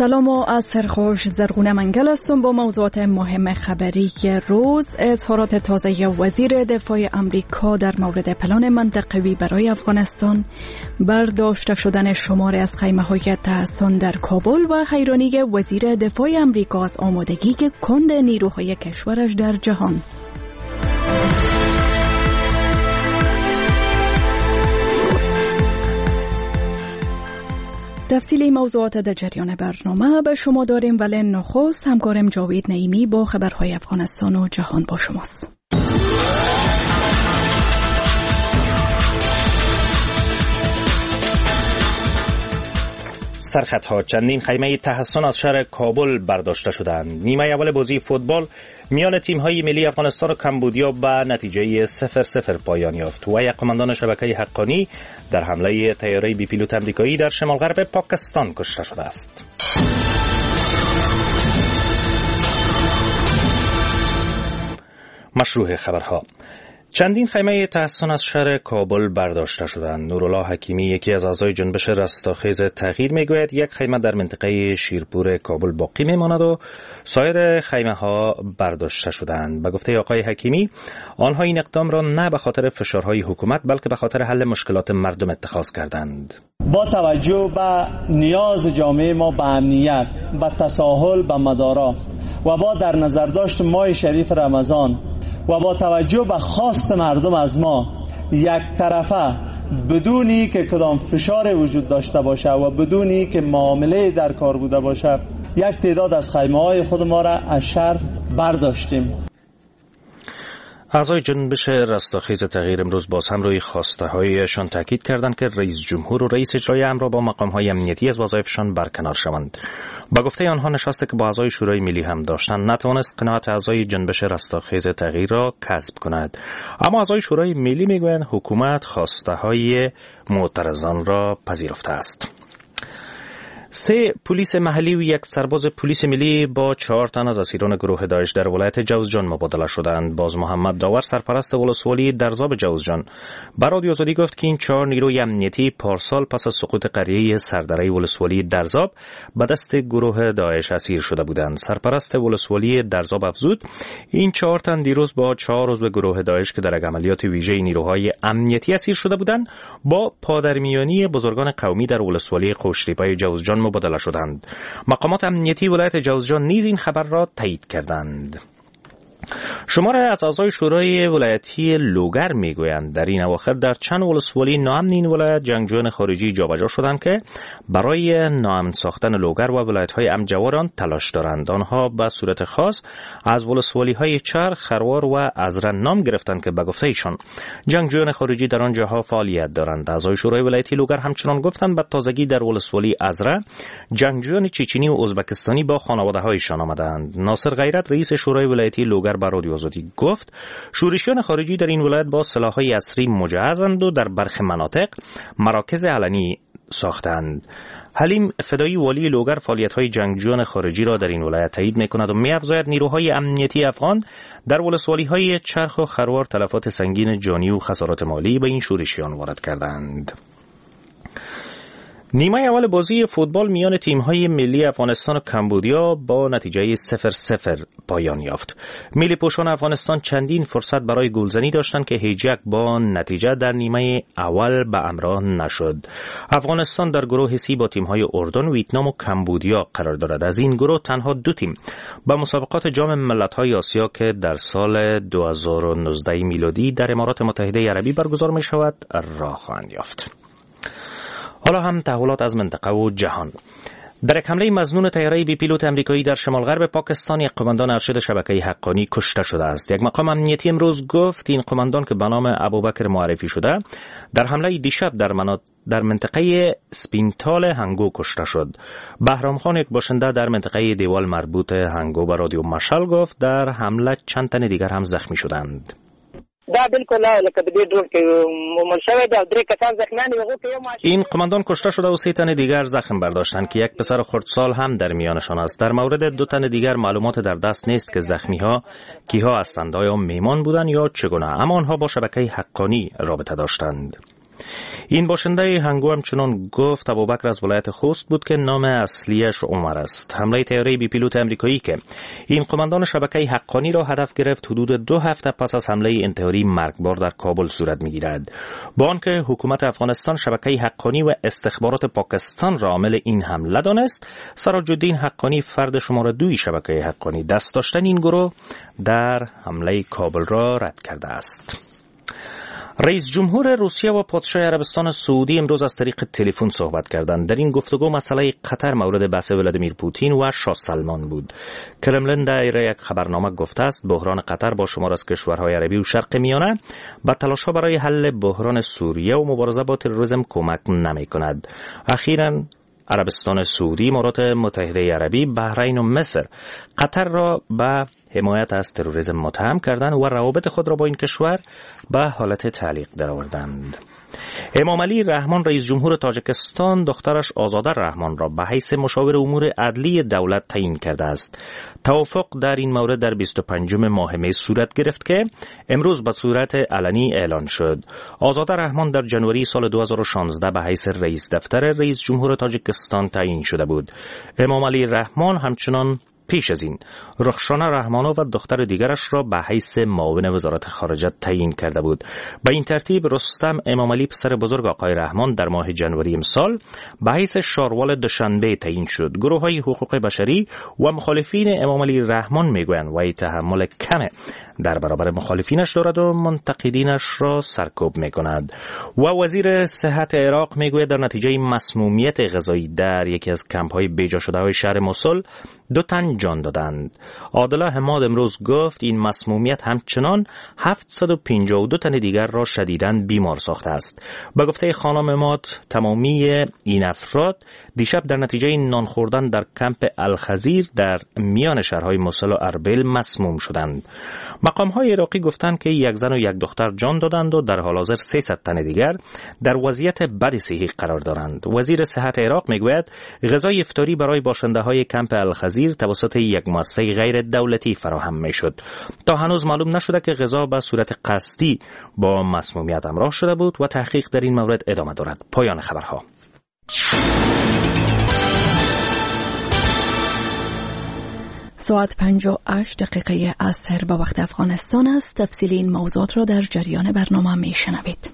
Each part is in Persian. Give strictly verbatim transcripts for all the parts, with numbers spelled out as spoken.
سلام و عصر خوش. زرغونه منگل هستم با موضوعات مهم خبری روز. اظهارات تازه وزیر دفاع امریکا در مورد پلان منطقوی برای افغانستان، برداشته شدن شماری از خیمه‌های تحصن در کابل و حیرانی وزیر دفاع امریکا از آمادگی کند نیروهای کشورش در جهان. تفصیلی موضوعات در جریان برنامه به شما داریم، ولی نخست همکارم جاوید نعیمی با خبرهای افغانستان و جهان با شماست. سرخطها چندین خیمه تحصن از شهر کابل برداشته شدند. نیمه اول بازی فوتبال میان تیم‌های ملی افغانستان و کمبودیا به نتیجه صفر صفر پایان یافت و یک قماندان شبکه حقانی در حمله طیاره بی پیلوت آمریکایی در شمال غرب پاکستان کشته شده است. مشروع خبرها: چندین خیمه تحصن از شهر کابل برداشته شدند. نورالله حکیمی، یکی از اعضای جنبش رستاخیز تغییر، میگوید یک خیمه در منطقه شیرپور کابل باقی میماند و سایر خیمه ها برداشته شدند. به گفته آقای حکیمی، آنها این اقدام را نه به خاطر فشارهای حکومت بلکه به خاطر حل مشکلات مردم اتخاذ کردند. با توجه به نیاز جامعه ما به امنیت، به تساهل به مدارا و با در نظر داشت ماه شریف رمضان و با توجه به خواست مردم از ما، یک طرفه بدونی که کدام فشار وجود داشته باشه و بدونی که معامله در کار بوده باشه، یک تعداد از خیمه‌های خود ما را از شهر برداشتیم. اعضای جنبش رستاخیز تغییر امروز باز هم روی خواسته هایشان تاکید کردند که رئیس جمهور و رئیس اجرایی امر با مقام های امنیتی از وظایفشان برکنار شوند. با گفته آنها، نشستی که با اعضای شورای ملی هم داشتند نتوانست قناعت اعضای جنبش رستاخیز تغییر را کسب کند. اما اعضای شورای ملی میگویند حکومت خواسته های معترضان را پذیرفته است. سه پلیس محلی و یک سرباز پلیس ملی با چهار تن از اسیران گروه داعش در ولایت جوزجان مبادله شدند. باز محمد داور، سرپرست ولسوالی درزاب جوزجان، به رادیو آزادی گفت که این چهار نیروی امنیتی پارسال پس از سقوط قریه سردره ولسوالی درزاب به دست گروه داعش اسیر شده بودند. سرپرست ولسوالی درزاب افزود این چهار تن دیروز با چهار عضو گروه داعش که در عملیات ویژه نیروهای امنیتی اسیر شده بودند با پادرمیانی بزرگان قومی در ولسوالی خوشتیپه جوزجان مبادله شدند. مقامات امنیتی ولایت جوزجان نیز این خبر را تایید کردند. شماره از اعضای شورای ولایتی لوگر میگویند در این اواخر در چند ولسوالی ناامن این ولایت جنگجویان خارجی جابجا شدند که برای ناامن ساختن لوگر و ولایت‌های امجوار آن تلاش دارند. آنها به صورت خاص از ولسوالی‌های چرخ، خروار و ازرن نام گرفتند که به گفته ایشان جنگجویان خارجی در آن جاها فعالیت دارند. اعضای شورای ولایتی لوگر همچنان گفتند به تازگی در ولسوالی ازره جنگجویان چچنی و ازبکستانی با خانواده‌هایشان آمدند. ناصر غیرت، رئیس شورای ولایتی لوگر، به رادیو آزادی گفت شورشیان خارجی در این ولایت با سلاح‌های عصری مجهزند و در برخی مناطق مراکز علنی ساختند. حلیم فدایی، والی لوگر، فعالیت‌های جنگجویان خارجی را در این ولایت تایید می‌کند و می‌افزاید نیروهای امنیتی افغان در ولسوالی‌های چرخ و خروار تلفات سنگین جانی و خسارات مالی به این شورشیان وارد کردند. نیمه اول بازی فوتبال میان تیم‌های ملی افغانستان و کمبودیا با نتیجه صفر صفر پایان یافت. ملی پوشان افغانستان چندین فرصت برای گلزنی داشتند که هیچ یک با نتیجه در نیمه اول به همراه نشد. افغانستان در گروه سی با تیم‌های اردن، ویتنام و کمبودیا قرار دارد. از این گروه تنها دو تیم به مسابقات جام ملت‌های آسیا که در سال دو هزار و نوزده میلادی در امارات متحده عربی برگزار می‌شود راه خواهند یافت. حالا هم تحولات از منطقه و جهان. در یک حمله مظنون طیاره بی پیلوت آمریکایی در شمال غرب پاکستان یک قماندان ارشد شبکه حقانی کشته شده است. یک مقام امنیتی امروز گفت این قماندان که به نام ابوبکر معرفی شده در حمله دیشب در مناط... در منطقه سپینتال هنگو کشته شد. بهرام خان، یک باشنده در منطقه دیوال مربوط هنگو، به رادیو مشال گفت در حمله چند تن دیگر هم زخمی شدند. دا بالکل لکه د دې ډول کې ممل شوی دا درې کسان زخمیان دي. این قماندان کشته شده و سه تن دیگر زخم برداشتند که یک پسر خردسال هم در میانشان است. در مورد دو تن دیگر معلومات در دست نیست که زخمی ها کیها هستند، آیا میمان بودند یا چگونه، اما آنها با شبکه حقانی رابطه داشتند. این باشنده هنگو همچنان گفت ابوبکر از ولایت خوست بود که نام اصلیش عمر است. حمله طیاره بی پیلوت امریکایی که این قماندان شبکه حقانی را هدف گرفت حدود دو هفته پس از حمله انتحاری مرگبار در کابل صورت می‌گیرد. با آنکه حکومت افغانستان شبکه حقانی و استخبارات پاکستان را عامل این حمله دانست، سراج الدین حقانی فرد شماره دوی شبکه حقانی دست داشتن این گروه در حمله کابل را رد کرده است. رئیس جمهور روسیه و پادشاه عربستان سعودی امروز از طریق تلفن صحبت کردند. در این گفتگو مسئله قطر مورد بحث ولادیمیر پوتین و شاه سلمان بود. کرملین در یک خبرنامه گفته است بحران قطر با شمار از کشورهای عربی و شرق میانه به تلاش‌ها برای حل بحران سوریه و مبارزه با تروریسم کمک نمی‌کند. اخیراً عربستان سعودی، امارات متحده عربی، بحرین و مصر قطر را به حمایت از تروریسم متهم کردند و روابط خود را با این کشور به حالت تعلیق درآوردند. امام علی رحمان رئیس جمهور تاجیکستان دخترش آزاده رحمان را به حیث مشاور امور عدلی دولت تعیین کرده است. توافق در این مورد در بیست و پنجم ماه می صورت گرفت که امروز به صورت علنی اعلان شد. آزاده رحمان در جنوری سال دو هزار و شانزده به حیث رئیس دفتر رئیس جمهور تاجیکستان تعیین شده بود. امام علی رحمان همچنان پیش از این رخشانه رحمانو و دختر دیگرش را به حیث معاون وزارت خارجه تعیین کرده بود. به این ترتیب رستم امام علی پسر بزرگ آقای رحمان در ماه جنوری امسال به حیث شاروال دوشنبه تعیین شد. گروه‌های حقوق بشری و مخالفین امام علی رحمان میگویند وی تحمل کمه در برابر مخالفینش دارد و منتقدینش را سرکوب میکند. و وزیر صحت عراق میگوید در نتیجه مسمومیت غذایی در یکی از کمپ‌های بیجا شده‌های شهر موسول دو تن جان دادند. عادل حماد امروز گفت این مسمومیت همچنان هفتصد و پنجاه و دو تن دیگر را شدیداً بیمار ساخته است. به گفته خانم حماد تمامی این افراد دیشب در نتیجه نان خوردن در کمپ الخزیر در میان شهرهای موصل و اربیل مسموم شدند. مقام‌های عراقی گفتند که یک زن و یک دختر جان دادند و در حال حاضر سیصد تن دیگر در وضعیت بد صحی قرار دارند. وزیر صحت عراق میگوید غذای افطاری برای باشنده‌های کمپ الخزیر توسط یک مؤسسه غیر دولتی فراهم میشد. تا هنوز معلوم نشده که غذا به صورت قصدی با مسمومیت همراه شده بود و تحقیق در این مورد ادامه دارد. پایان خبرها. ساعت پنج و هشت دقیقه عصر به وقت افغانستان است. تفصیل این موضوعات را در جریان برنامه می شنوید.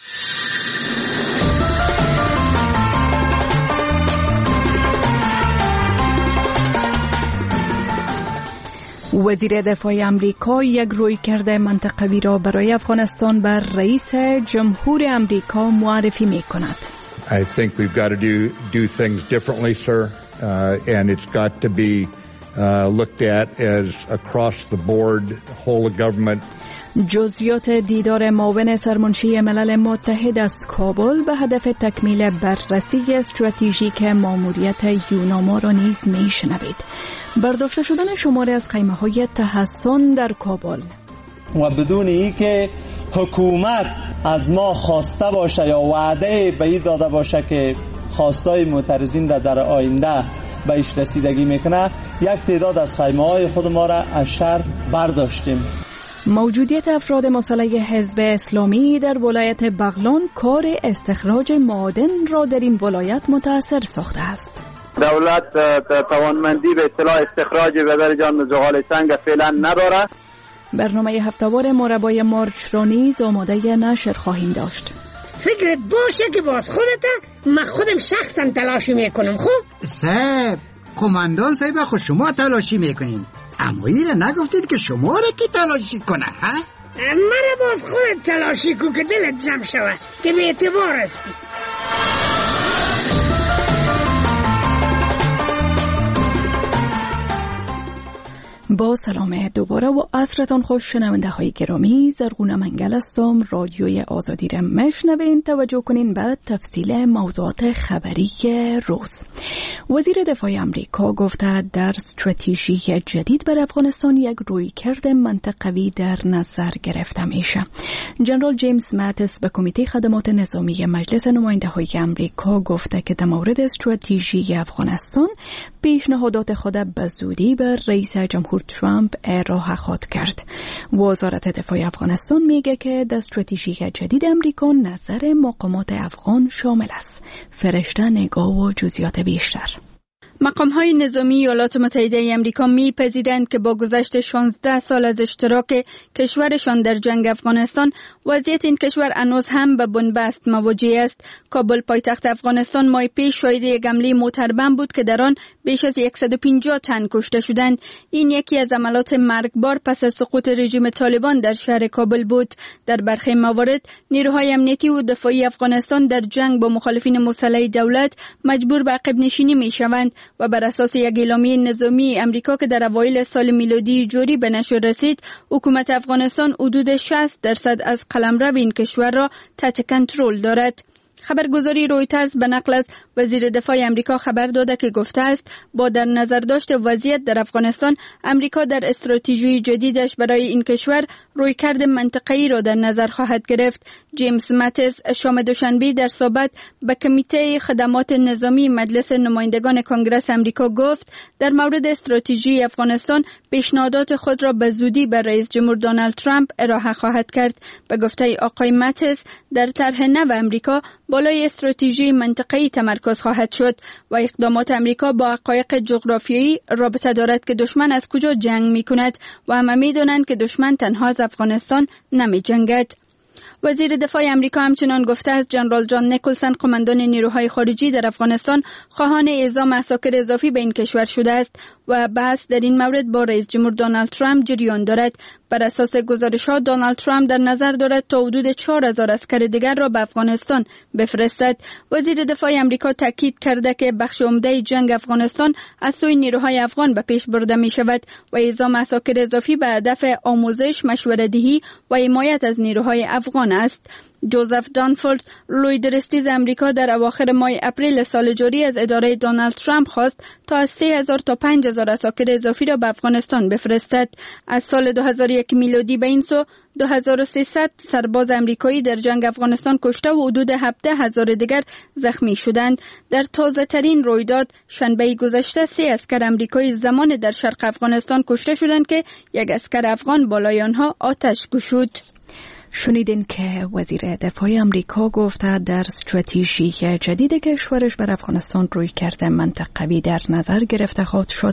وزیر دفاع امریکا یک رویکرد منطقوی را برای افغانستان بر رئیس جمهور امریکا معرفی می کند. I think we've got to do do things differently, sir, uh, and it's got to be uh, looked at as across the board, whole of government. جزئیات دیدار معاون سرمنشی ملل متحد از کابل به هدف تکمیل بررسی استراتژیک ماموریت یوناما را نیز میشنوید. برداشته شدن شماره از خیمه‌های تحصن در کابل و بدون اینکه حکومت از ما خواسته باشه یا وعده به این داده باشه که خواستای معترضین در, در آینده به ایش رسیدگی میکنه، یک تعداد از خیمه‌های خود ما را از شهر برداشتیم. موجودیت افراد مسلح حزب اسلامی در ولایت بغلان کار استخراج معادن را در این ولایت متأثر ساخته است. دولت توانمندی به اصطلاح استخراج بدر جان زغال سنگ فعلا نداره. برنامه هفته‌وار مربای مارچ را نیز آماده نشر خواهیم داشت. فکرت باشه که باز خودت من خودم شخصا تلاشی میکنم. خب صاحب کماندان صاحب خود شما تلاشی میکنین، اما ایره نگفتید که شما را کی تلاشی کنه ها؟ من باز خودت تلاشی کن که دلت جمع شود که به اعتبار هستی. با سلام دوباره و عصرتان خوش شنونده های گرامی. زرغونه منگل هستم. رادیوی آزادی را میشنوین. توجه کنین به تفصیل موضوعات خبری روز. وزیر دفاع امریکا گفته در استراتژی جدید برای افغانستان یک رویکرد منطقوی در نظر گرفته میشه. جنرال جیمز ماتیس به کمیته خدمات نظامی مجلس نماینده های امریکا گفته که در مورد استراتژی افغانستان پیشنهادات خود به زودی به رئیس جمهور جمهور ترامپ راه خواهد کرد. وزارت دفاع افغانستان میگه که در استراتژی جدید امریکا نظر مقامات افغان شامل است. فرشته نگاه و جزئیات بیشتر. مقام‌های نظامی ایالات متحده امریکا می‌پذیرند که با گذشت شانزده سال از اشتراک کشورشان در جنگ افغانستان، وضعیت این کشور هنوز هم به بنبست مواجه است. کابل پایتخت افغانستان ماه پیش شاهد یک حمله موتربم بود که در آن بیش از صد و پنجاه تن کشته شدند. این یکی از عملیات مرگبار پس از سقوط رژیم طالبان در شهر کابل بود. در برخی موارد نیروهای امنیتی و دفاعی افغانستان در جنگ با مخالفین مسلح دولت مجبور به عقب نشینی می‌شوند و بر اساس یک اعلامیه نظامی امریکا که در اوایل سال میلادی جاری به نشر رسید، حکومت افغانستان حدود شصت درصد از قلمرو این کشور را تحت کنترل دارد. خبرگزاری رویترز به نقل از وزیر دفاع امریکا خبر داده که گفته است با در نظر داشت وضعیت در افغانستان، امریکا در استراتژی جدیدش برای این کشور رویکرد منطقه‌ای را در نظر خواهد گرفت. جیمز ماتیس شام دوشنبه در صحبت به کمیته خدمات نظامی مجلس نمایندگان کنگره امریکا گفت در مورد استراتژی افغانستان پیشنهادات خود را به زودی به رئیس جمهور دونالد ترامپ ارائه خواهد کرد. به گفته آقای ماتیس، در طرح نو امریکا بالای استراتژی منطقه‌ای تمرکز خواهد شد و اقدامات امریکا با حقایق جغرافیایی رابطه دارد که دشمن از کجا جنگ می‌کند و همه می‌دانند که دشمن تنها از افغانستان نمی‌جنگد. وزیر دفاع امریکا همچنان گفته است جنرال جان نیکلسن قماندان نیروهای خارجی در افغانستان خواهان اعزام عساکر اضافی به این کشور شده است و بحث در این مورد با رئیس جمهور دونالد ترامپ جریان دارد. بر اساس گزارش‌ها دونالد ترامپ در نظر دارد تا حدود چهار هزار عسکر دیگر را به افغانستان بفرستد. وزیر دفاع امریکا تاکید کرده که بخش عمده جنگ افغانستان از سوی نیروهای افغان به پیش برده می شود و اعزام عساکر اضافی به هدف آموزش، مشوره‌دهی و حمایت از نیروهای افغان است. جوزف دانفورد لوی درستیز امریکا در اواخر ماه اپریل سال جاری از اداره دونالد ترامپ خواست تا از سه هزار تا پنج هزار عساکر اضافی را به افغانستان بفرستد. از سال دو هزار و یک میلادی به این سو دو هزار و سیصد سرباز امریکایی در جنگ افغانستان کشته و حدود هفده هزار دیگر زخمی شدند. در تازه ترین رویداد شنبه گذشته سه اسکر امریکایی زمان در شرق افغانستان کشته شدند که یک اسکر افغان بالای آنها آتش گشود. شنیدین که وزیر دفاع امریکا گفته در استراتژی جدید کشورش بر افغانستان روی کرده منطقوی در نظر گرفته خواهد شد.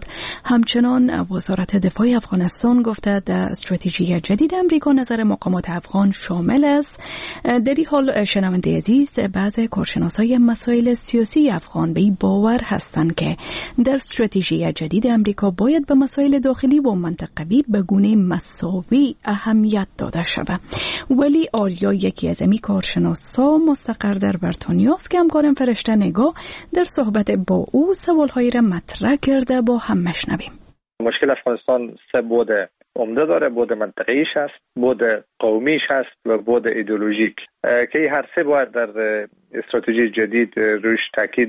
همچنان وزارت دفاع افغانستان گفته در استراتژی جدید امریکا نظر مقامات افغان شامل است. در این حال شنونده عزیز، بعض کارشناسای مسائل سیاسی افغان به این باور هستند که در استراتژی جدید امریکا باید به مسائل داخلی و منطقوی به گونه مساوی اهمیت داده شود. ولی آریا یکی از امی کارشناسا مستقر در بریتانیا است که همکارم فرشته نگاه در صحبت با او سوالهایی را مطرح کرده، با هم مشنویم. مشکل افغانستان سه بود عمده داره. بود منطقه‌ایش هست، بود قومیش هست و بود ایدئولوژیک که این هر سه باید در استراتژی جدید روش تاکید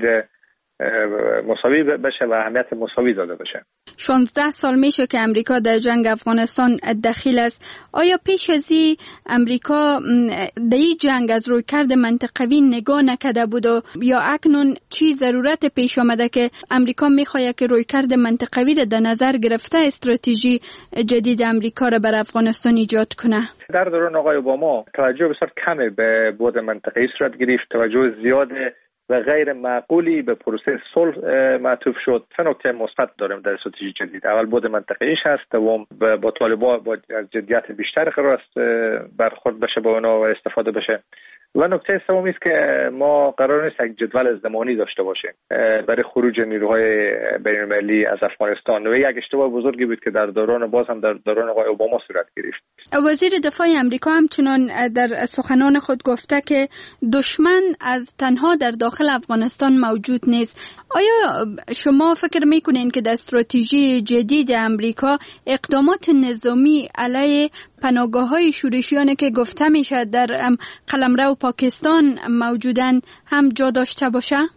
مساوی بشه و اهمیت مساوی داده بشه. شانزده سال میشه که امریکا در جنگ افغانستان دخیل است. آیا پیش از این امریکا در این جنگ از رویکرد منطقوی نگاه نکرده بود و یا اکنون چی ضرورت پیش آمده که امریکا میخواد که رویکرد منطقوی را در نظر گرفته استراتژی جدید امریکا را بر افغانستان ایجاد کنه؟ در دوران آقای اوباما توجه بسیار کمی به بود منطقه‌ای صورت گرفت، توجه زیاد و غیر معقولی به پروسه صلح معطوف شد. سه نکته مثبت داریم در استراتژی جدید. اول بود منطقه‌ایش هست، دوم با طالبان با جدیت بیشتر قرار است برخورد بشه با اونا و استفاده بشه، و نکته سومی است که ما قرار نیست یک جدول زمانی داشته باشیم برای خروج نیروهای بین‌المللی از افغانستان و یک اشتباه بزرگی بود که در دوران باز هم در دوران آقای اوباما صورت گرفت. وزیر دفاع امریکا همچنان در سخنان خود گفته که دشمن از تنها در داخل افغانستان موجود نیست. آیا شما فکر میکنین که در استراتژی جدید امریکا اقدامات نظامی علیه پناهگاه‌های شورشیانی که گفته میشه در قلمرو پاکستان موجودن هم جا داشته باشه؟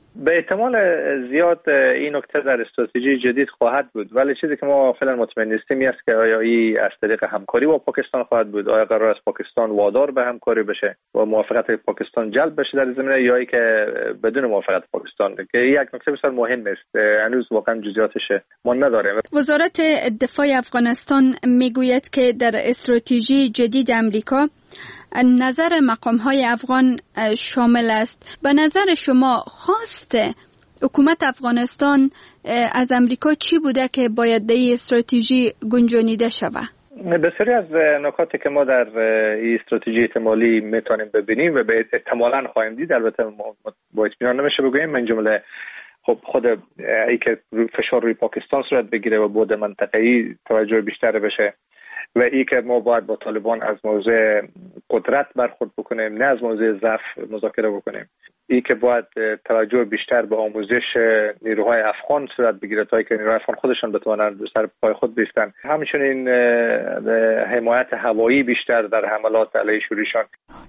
به احتمال زیاد این نکته در استراتژی جدید خواهد بود، ولی چیزی که ما فعلا مطمئن نیستیم است که آیا این از طریق همکاری با پاکستان خواهد بود، آیا قرار است پاکستان وادار به همکاری بشه و موافقت پاکستان جلب بشه در زمینه، یا ای که بدون موافقت پاکستان، که یک نکته بسیار مهم است. هنوز واقعا جزئیاتش ما نداریم. وزارت دفاع افغانستان میگوید که در استراتژی جدید امریکا نظر مقام‌های افغان شامل است. به نظر شما خواست حکومت افغانستان از امریکا چی بوده که باید در این استراتژی گنجانیده شود؟ بسیاری از نکاتی که ما در این استراتژی احتمالی میتونیم ببینیم و به احتمالاً خواهیم دید، البته با اطمینان نمیشه بگوییم، من جمله خب خود ای که فشار روی پاکستان صورت بگیره و بود منطقه‌ای توجه بیشتر بشه و ای که ما باید با طالبان از موضوع قدرت برخورد بکنیم، نه از موضوع ضعف مذاکره بکنیم، ای که باید توجه بیشتر به آموزش نیروهای افغان صورت بگیره تا اینکه نیروهای افغان خودشان بتوانند سر پای خود بایستند، همچنین حمایت هوایی بیشتر در حملات علیه شوریشان.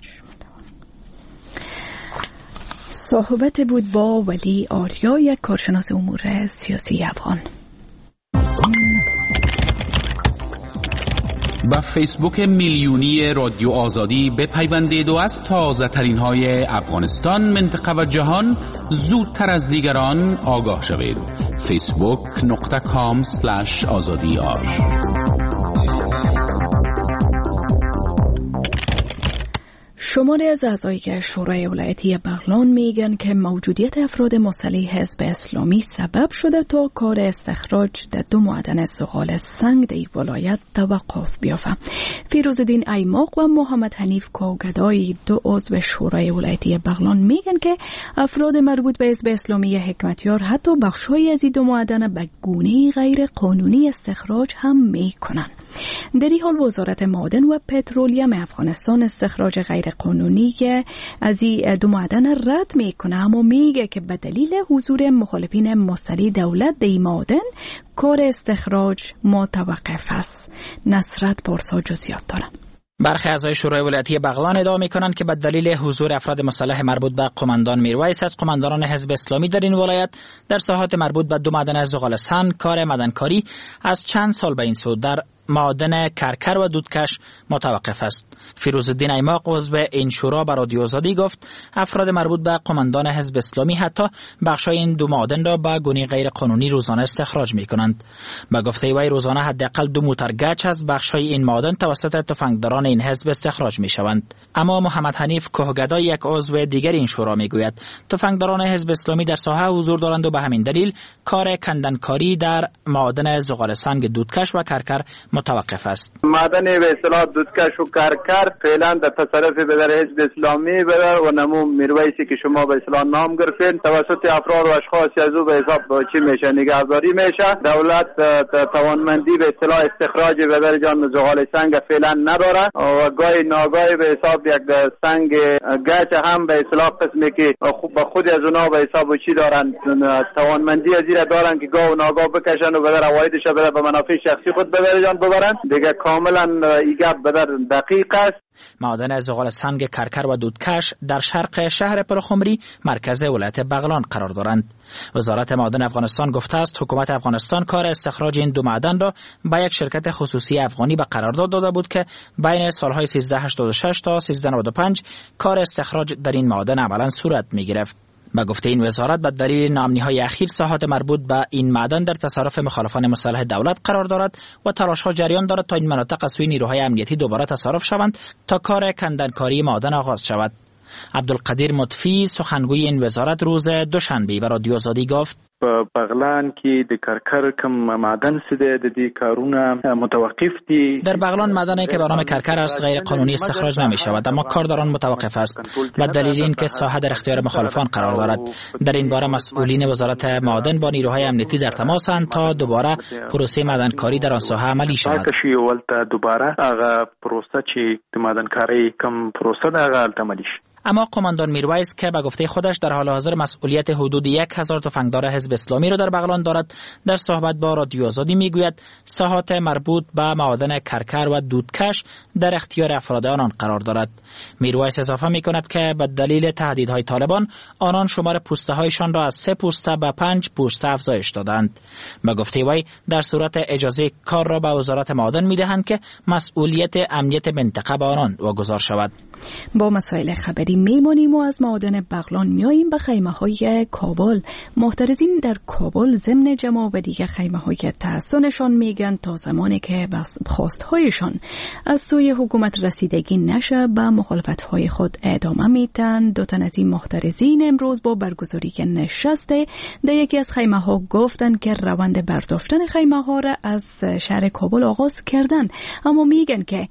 صحبت بود با ولی آریا، یک کارشناس امور سیاسی افغان. با فیسبوک میلیونی رادیو آزادی بپیوندید و از تازه ترین های افغانستان، منطقه و جهان زودتر از دیگران آگاه شوید. فیسبوک نقطه کام سلش آزادی آر. شماری از اعضای شورای ولایتی بغلان میگن که موجودیت افراد مسلح حزب اسلامی سبب شده تا کار استخراج در دو معدن زغال سنگ در ولایت توقف بیافته. فیروزالدین ایماق و محمد حنیف کوگدای، دو عضو شورای ولایتی بغلان، میگن که افراد مربوط به حزب اسلامی حکمتیار حتی بخش‌های از این دو معدن به گونه غیر قانونی استخراج هم میکنن. در این حال وزارت معادن و پترولیم افغانستان استخراج غیر قانونی از این دو معدن رد میکنه، اما میگه که به دلیل حضور مخالفین مسلح دولت در این معادن کار استخراج متوقف است. نصرت پارسا جزئیات داره. برخی اعضای شورای ولایتی بغلان ادعا میکنند که به دلیل حضور افراد مسلح مربوط به قماندان میرویس از قماندانان حزب اسلامی در این ولایت در ساحات مربوط به دو معدن زغال سنگ کار معدنکاری از چند سال به این سو در معادن کرکر و دودکش متوقف است. فیروزالدین ایماق عضو این شورا به رادیو آزادی گفت افراد مربوط به قماندان حزب اسلامی حتی بخشای این دو معادن را به گونه غیر قانونی روزانه استخراج می کنند. به گفته وی روزانه حداقل دو موتر گچ از بخشای این معادن توسط تفنگداران این حزب استخراج می شوند. اما محمد حنیف کوهگدای، یک عضو دیگر این شورا، می گوید تفنگداران حزب اسلامی در ساحه حضور دارند و به همین دلیل کار کندنکاری در معادن زغال سنگ دودکش و کرکر متوقف است. معدن به اصطلاح دودکش و کرکر فعلا در تصرف بدر حزب اسلامی بدر و نمو میرویسی که شما به اصطلاح نام گرفتین توسط افراد و اشخاصی از او به حساب چی میشه نگهداری میشه. دولت توانمندی به اصطلاح استخراج بدر جان زغال سنگ فعلا نداره و گاهی ناگاهی به حساب یک سنگ گچ هم به اصطلاح قسمی که به خود از اونا به حساب چی دارن توانمندی از این دارن که گاه و ناگاه بکشن و بدر عوایدش بدر به منافع شخصی خود بدر جان ببرن. دیگه کاملا ایگاب بدر دقیق است. معادن زغال سنگ کرکر و دودکش در شرق شهر پرخمری مرکز ولایت بغلان قرار دارند. وزارت معادن افغانستان گفته است حکومت افغانستان کار استخراج این دو معدن را به یک شرکت خصوصی افغانی به قرارداد داده بود که بین سالهای سیزده هشتاد و شش تا سیزده نود و پنج کار استخراج در این معادن عملا صورت می گرفت. به گفته این وزارت به دلیل ناامنی‌های اخیر ساحات مربوط به این معدن در تصرف مخالفان مسلح دولت قرار دارد و تلاش‌ها جریان دارد تا این مناطق از سوی نیروهای امنیتی دوباره تصرف شوند تا کار کندنکاری معدن آغاز شود. عبدالقدیر مطفی سخنگوی این وزارت روز دوشنبه به رادیو آزادی گفت په بغلان کې د کرکر کم معدن سده د دې کارونه متوقف دي. در بغلان معدنی که به نام کرکر است غیر قانونی استخراج نمی شود، اما کار در آن متوقف است و دلیل این که ساحه در اختیار مخالفان قرار دارد. در این باره مسئولین وزارت معادن با نیروهای امنیتی در تماسند تا دوباره پروسه معدنکاری در آن ساحه عملی شود. کشي ولته دوباره هغه پروسه چې د معدنکاری کم پروسه ده هغه عملی شي. اما قماندان میرویس که به گفته خودش در حال حاضر مسئولیت حدود یک هزار تفنگدار حزب حزب اسلامی را در بغلان دارد، در صحبت با رادیو آزادی میگوید ساحات مربوط به معادن کرکر و دودکش در اختیار افراد آنان قرار دارد. میرویس اضافه میکند که به دلیل تهدیدهای طالبان آنان شمار پوسته هایشان را از سه پوسته به پنج پوسته افزایش دادند. به گفته وی در صورت اجازه کار را به وزارت معادن میدهند که مسئولیت امنیت منطقه به آنان واگذار شود. با مسائل خبری میمانیم و از معادن بغلان میاییم به خیمه های کابل. محترزین در کابل ضمن جمع و دیگه خیمه های تحصنشان میگن تا زمانی که خواستهایشان از سوی حکومت رسیدگی نشه به مخالفت های خود ادامه میتن. دو تن از این محترزین امروز با برگزاری نشسته در یکی از خیمه ها گفتن که روند برداشتن خیمه ها را از شهر کابل آغاز کردن، اما میگن که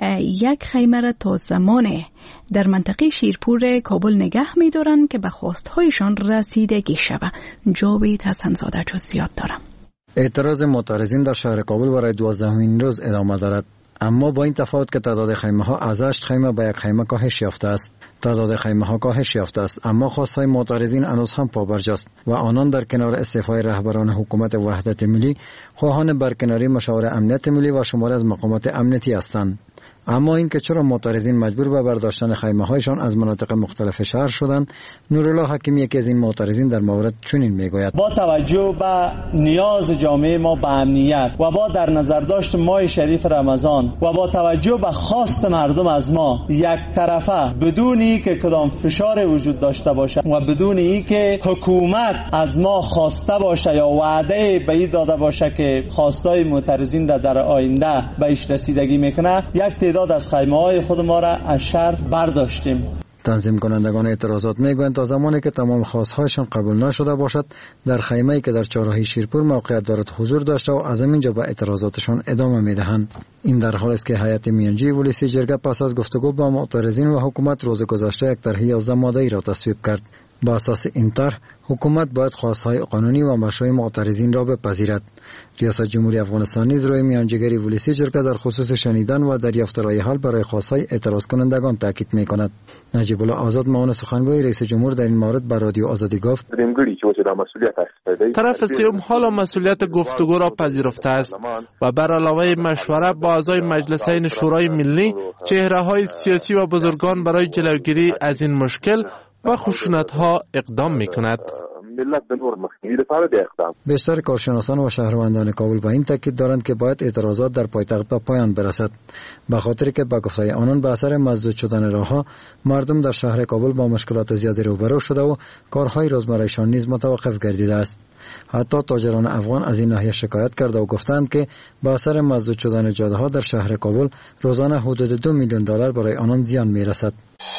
یک خیمه را تا زمان در منطقه شیرپور کابل نگه می‌دارن که به خواستهایشان رسیدگی شود. جاوید حسن‌زاده جزئیات دارم. اعتراض معترضین در شهر کابل برای دوازدهمین روز ادامه دارد، اما با این تفاوت که تعداد خیمه ها از هشت خیمه به یک خیمه کاهش یافته است. تعداد خیمه ها کاهش یافته است، اما خواستهای معترضین هنوز هم پابرجاست و آنان در کنار استعفای رهبران حکومت وحدت ملی خواهان برکناری مشاور امنیت ملی و شماری از مقامات امنیتی هستند. اما این که چرا معترضین مجبور به برداشتن خیمه هایشان از مناطق مختلف شهر شدند، نورالله حکیمی یکی از این معترضین در مورد چنین میگوید: با توجه به نیاز جامعه ما به امنیت و با در نظر داشت ماه شریف رمضان و با توجه به خواست مردم از ما یک طرفه بدونی که کدام فشار وجود داشته باشه و بدونی که حکومت از ما خواسته باشه یا وعده به این داده باشه که خواستای معترضین در, در آینده بهش رسیدگی میکنه، یک تعداد از خیمه های خود ما را از شهر برداشتیم. تنظیم کنندگان اعتراضات میگویند تا زمانی که تمام خواستهایشان قبول نشده باشد در خیمه‌ای که در چهارراهی شیرپور موقعیت دارد حضور داشته و از همینجا به اعتراضاتشان ادامه میدهند. این در حالی است که هیئت میانجی ولسی جرگه پس از گفتگو با معترضین و حکومت روز گذشته یک طرح یازده ماده‌ای را تصویب کرد. با اساس این طرح حکومت باید خواستهای قانونی و مشروع معترضین را بپذیرد. ریاست جمهوری افغانستان نیز روی میانجیگری ولسی جرگه در خصوص شنیدن و دریافت رای حل برای خواستهای اعتراض کنندگان تاکید می‌کند. نجیب الله آزاد معاون سخنگوی رئیس جمهور در این مورد به رادیو آزادی گفت: طرف سیوم حالا مسئولیت گفتگو را پذیرفته است و بر علاوه مشوره با اعضای مجلسین شورای ملی چهره‌های سیاسی و بزرگان برای جلوگیری از این مشکل و خشونت‌ها اقدام می‌کند. بیشتر کارشناسان و شهروندان کابل به این تاکید دارند که باید اعتراضات در پایتخت به پایان برسد، به خاطر که به گفته آنان به اثر مسدود شدن راه‌ها مردم در شهر کابل با مشکلات زیادی روبرو شده و کارهای روزمره‌شان نیز متوقف گردیده است. حتی تاجران افغان از این ناحیه شکایت کرده و گفتند که به اثر مسدود شدن جاده‌ها در شهر کابل روزانه حدود دو میلیون دلار برای آنان زیان می‌رسد.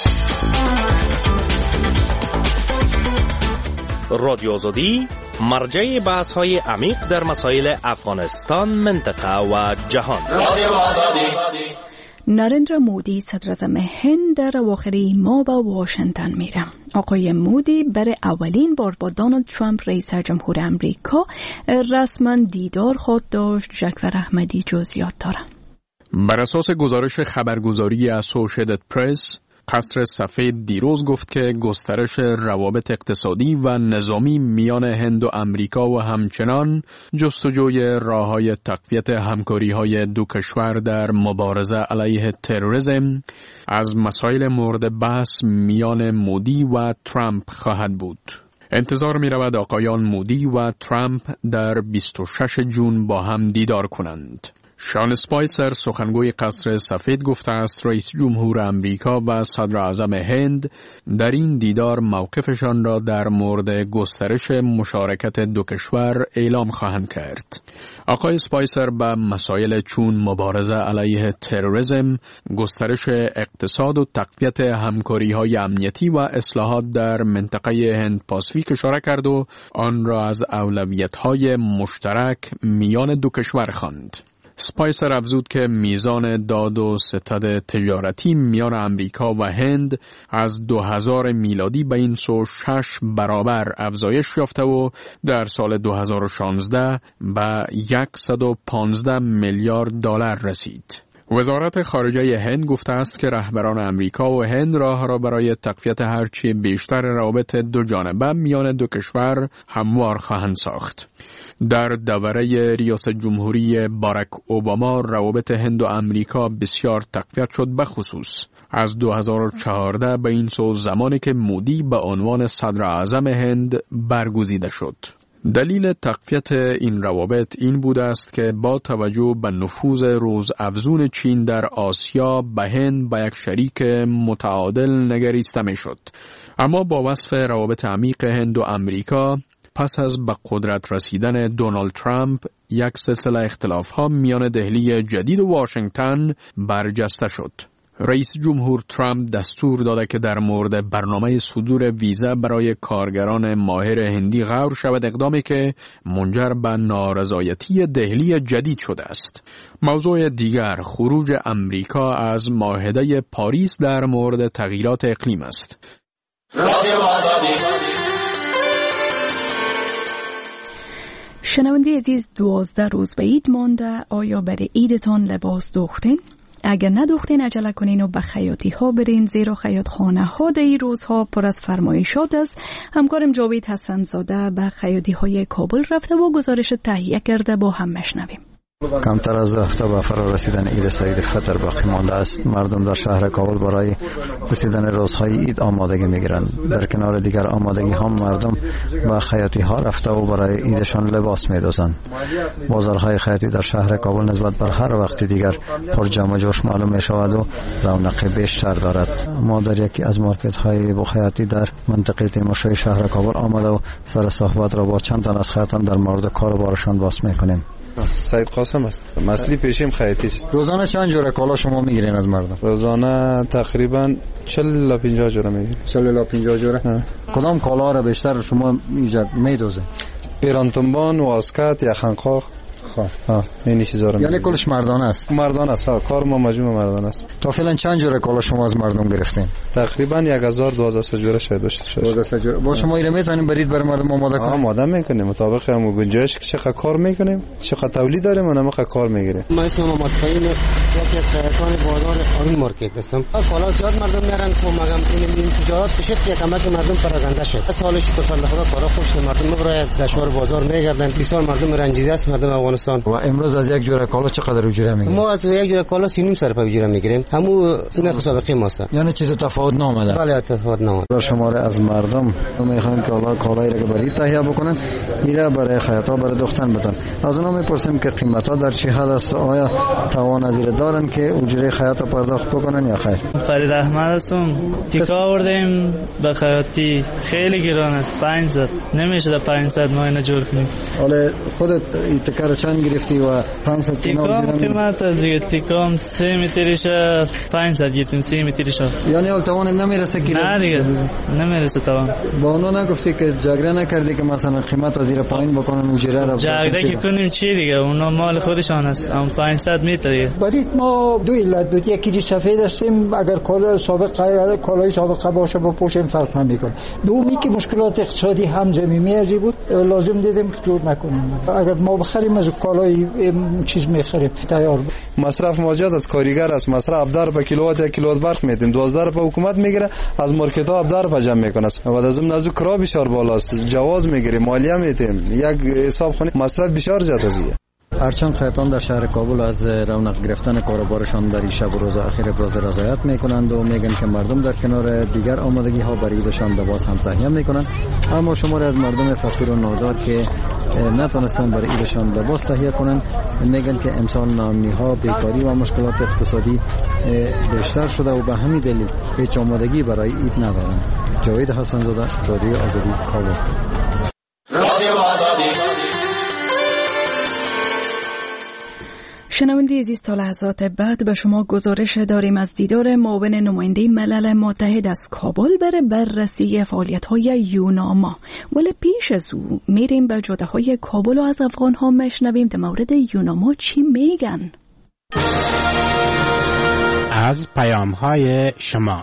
رادیو آزادی مرجع بحث های عمیق در مسائل افغانستان، منطقه و جهان. رادیو آزادی. نریندرا مودی صدر اعظم هند در اواخر ماه به واشنگتن میره. آقای مودی برای اولین بار با دونالد ترامپ رئیس جمهور امریکا رسما دیدار خود داشت. جعفر احمدی جزئیات داره. بر اساس گزارش خبرگزاری اسوسییتد پرس، قصر سفید دیروز گفت که گسترش روابط اقتصادی و نظامی میان هند و امریکا و همچنان جستجوی راه‌های تقویت همکاری‌های دو کشور در مبارزه علیه تروریسم از مسائل مورد بحث میان مودی و ترامپ خواهد بود. انتظار می رود آقایان مودی و ترامپ در بیست و شش ژوئن با هم دیدار کنند. شان اسپایسر سخنگوی قصر سفید گفته است رئیس جمهور امریکا و صدر اعظم هند در این دیدار موقفشان را در مورد گسترش مشارکت دو کشور اعلام خواهند کرد. آقای اسپایسر به مسائل چون مبارزه علیه تروریسم، گسترش اقتصاد و تقویت همکاری‌های امنیتی و اصلاحات در منطقه هند پاسیفیک اشاره کرد و آن را از اولویت‌های مشترک میان دو کشور خواند. اسپایسر افزود که میزان داد و ستد تجارتی میان امریکا و هند از دو هزار میلادی به این سو شش برابر افزایش یافته و در سال دو هزار و شانزده به صد و پانزده میلیارد دلار رسید. وزارت خارجه هند گفته است که رهبران امریکا و هند راه را برای تقویت هرچی بیشتر روابط دو جانبه میان دو کشور هموار خواهند ساخت. در دوره ریاست جمهوری باراک اوباما روابط هند و امریکا بسیار تقویت شد، به خصوص از دو هزار و چهارده به این سو زمانی که مودی به عنوان صدر اعظم هند برگزیده شد. دلیل تقویت این روابط این بوده است که با توجه به نفوذ روزافزون چین در آسیا به هند به یک شریک متعادل نگریسته می شد. اما با وصف روابط عمیق هند و امریکا، پس از به قدرت رسیدن دونالد ترامپ، یک سلسله اختلاف‌ها میان دهلی جدید و واشنگتن برجسته شد. رئیس جمهور ترامپ دستور داده که در مورد برنامه صدور ویزا برای کارگران ماهر هندی غور شود، اقدامی که منجر به نارضایتی دهلی جدید شده است. موضوع دیگر خروج امریکا از معاهده پاریس در مورد تغییرات اقلیم است. شنونده عزیز، دوازده روز به عید مانده. آیا برای عیدتان لباس دوختین؟ اگر ندوختین عجله کنین و به خیاطی ها برین، زیرا خیاط خانه ها در این روزها پر از فرمایشات است. همکارم جاوید حسن زاده به خیاطی های کابل رفته و گزارش تهیه کرده، با هم مشنویم. کمتر از دو هفته به فرا رسیدن عید سعید فطر باقی مانده است. مردم در شهر کابل برای رسیدن روزهای عید آمادگی میگیرند. در کنار دیگر آمادگی ها مردم به خیاطی ها رفته و برای عیدشان لباس میدوزند. بازارهای خیاطی در شهر کابل نسبت بر هر وقت دیگر پر جمع و جوش معلوم می شود و رونق بیشتر دارد. ما در یکی از مارکت های خیاطی در منطقه تیماشای شهر کابل آمده و سر صحبت را با چند تن از خیاطان در مورد کار و بارشان باز میکنیم. سید قاسم است. مسئله پیشیم خیاطی است. روزانه چند جوره کالا شما میگیرین از مردم؟ روزانه تقریبا چهل تا پنجاه جوره میگیریم. چهل تا پنجاه جوره. کدام کالا را بیشتر شما ایجاد میدوزه؟ پیرانتنبان، واسکت یا خنقاق. ها این چیزا رو یعنی کلش مردانه است. مردانه است. ها کار ما مجموع مردانه است. تا فعلا چند جوره کالا شما از مردم گرفتین؟ تقریبا هزار و دویست جوره شاید داشته شد. دویست جوره. با شما ایره میتونیم برید برای مردم آماده کنیم؟ آماده میکنیم مطابق هم گنجایش که چقدر کار میکنیم، چقدر تولید داریم و نمقدر کار میگیریم. ما اسمم محمد فهیم، یکی از خیاطان بازار آمین مارکت هستم. کالا زیاد مردم میارن که مگم این تجارت بشه که کمک مردم پراگنده شه. سالش به خدا کارا خوش مردم مبرای دشوار بازار میگردن. بسیار مردم رنجیده است مردم افغانستان. و امروز از یک جوره کالا چقدر اجاره میگیریم؟ ما از یک جوره کالا سی و نیم سر پا اجاره میگیریم. همو این سابقه ماست. یعنی چیز تفاوت نامده. بله تفاوت نامده. در شماره از مردم میخوان که کالا کالایی را برای تهیه بکنن، میره برای خیاطا برای دوختن بدن. از اونها میپرسیم که قیمتا در چه حد است، آیا توان از این دارن که اجره خیاطا پرداخت بکنن یا خیر؟ فرید احمد هستم. تیکا آوردیم به خیاطی، خیلی گران است. پنجصد نمیشه در پنجصد ما اینو جور کنیم. حالا خودت این تیکا رو چند گرفتی و پنجصد تیکا قیمت از دیگه تیکام سه متریشه پنجصد گرفتیم. سه متریشه یعنی حال توان نمیرسه که نه دیگه نمیرسه توان. با اونا نگفتی که جگره نکردی که مثلا قیمت از زیر پایین بکنن اجره را؟ جگره که کنیم چی دیگه، اونا مال خودشان است. اون پنجصد میتر دیگه. برید ما دو علت بود، یکی سفید هستیم، اگر کالا سابق کالای سابقه باشه با پوشیم فرق نمیکنه. دومی که مشکلات اقتصادی همزمی میاری بود، لازم دیدیم که جور نکنیم. اگر ما بخریم از کالای چیز میخریم تیار بود. مصرف ماجرا از کارگر است. مصرف هفده روپیه کیلووات یک کیلووات برق میدیم، دوازده روپیه حکومت میگیره، از مارکت ها هفده روپیه جمع میکنه. و از اون نازو کرا بسیار بالاست، جواز میگیره، مالیه میدیم، یک حساب خونه مصرف بسیار زیاد است. هرچند خیاطان در شهر کابل از رونق گرفتن کاروبارشان در این شب و روز اخیر ابراز رضایت میکنند و میگن که مردم در کنار دیگر آمادگی ها برای عیدشان لباس هم تهیه میکنند. اما شماری از مردم فقیر و نادار که نتونستن برای عیدشان لباس تهیه کنند میگن که امسال ناامنی ها، بیکاری و مشکلات اقتصادی بیشتر شده و به همین دلیل هیچ آمادگی برای عید ندارند. جاوید حسن زاده، رادیو آزادی، کابل. رادیو آزادی. شنونده عزیز، تا لحظات بعد به شما گزارش داریم از دیدار معاون نماینده ملل متحد از کابل برای بررسی فعالیت‌های یوناما. ولی پیش از او میریم به جاده‌های کابل و از افغان‌ها مشنویم در مورد یوناما چی میگن. از پیام‌های شما.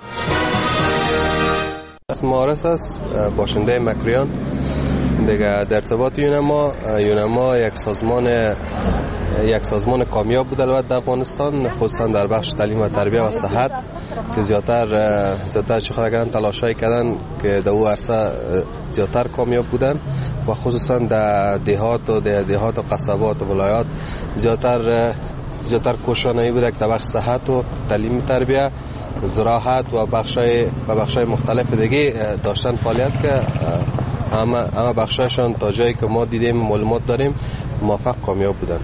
اسم مارس است، باشنده مکریان. دیگه در ارتباط یوناما، یوناما یک سازمان یک سازمان کامیاب بود البته در افغانستان، خصوصا در بخش تعلیم و تربیت و صحت که زیاتر زیاتر چخوره کردن، تلاشای کردن که در او عرصه زیاتر کامیاب بودن و خصوصا در دهات و در دهات و قصبات و ولایات زیاتر زیاتر کوشش‌هایی بوده که در بخش صحت و تعلیم و تربیت، زراعت و بخشای و بخشای مختلف دیگه داشتن فعالیت که همه همه بخشایشان تا جایی که ما دیدیم معلومات داریم موفق کامیاب بودن.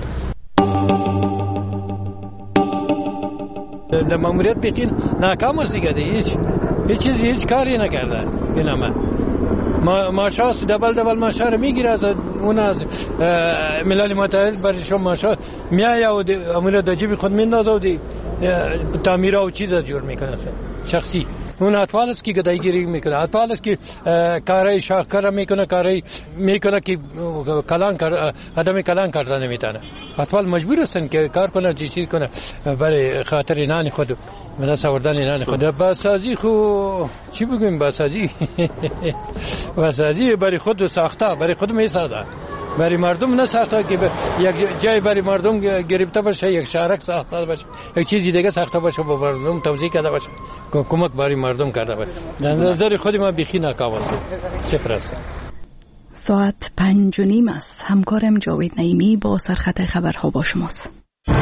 در ماموریت پیکین ناکام است دیگه، هیچ هیچ چیزی هیچ کاری نکرده. اینا ما ما ماشا دبل دبل ماشا رو میگیره از اون از ملل متحد برای شما ماشا میایه و امور در جیب خود میندازه و دی تعمیر و چیزا جور میکنه شخصی. اون اطفال است که گدایگیری میکنه، اطفال است که کارای شاهکار میکنه، کارای میکنه که کلان کار آدم کلان کارتا نمیتونه. اطفال مجبور هستن که کار کنه، چیزی کنه برای خاطر نان خود، مثلا سوردن نان خود. باسازی خو چی بگیم، باسازی باسازی برای خود ساخته، برای خود میسازه، برای مردم نساخته که یک جای برای مردم گرفته باشه، یک شهرک ساخته باشه، یک چیزی دیگه ساخته باشه با مردم توزیع کرده باشه، کمک برای مردم کرده باشه. در نظر خود ما بیخی ناکام است، صفر است. ساعت پنج و نیم است. همکارم جاوید نعیمی با سرخط خبرها با شماست.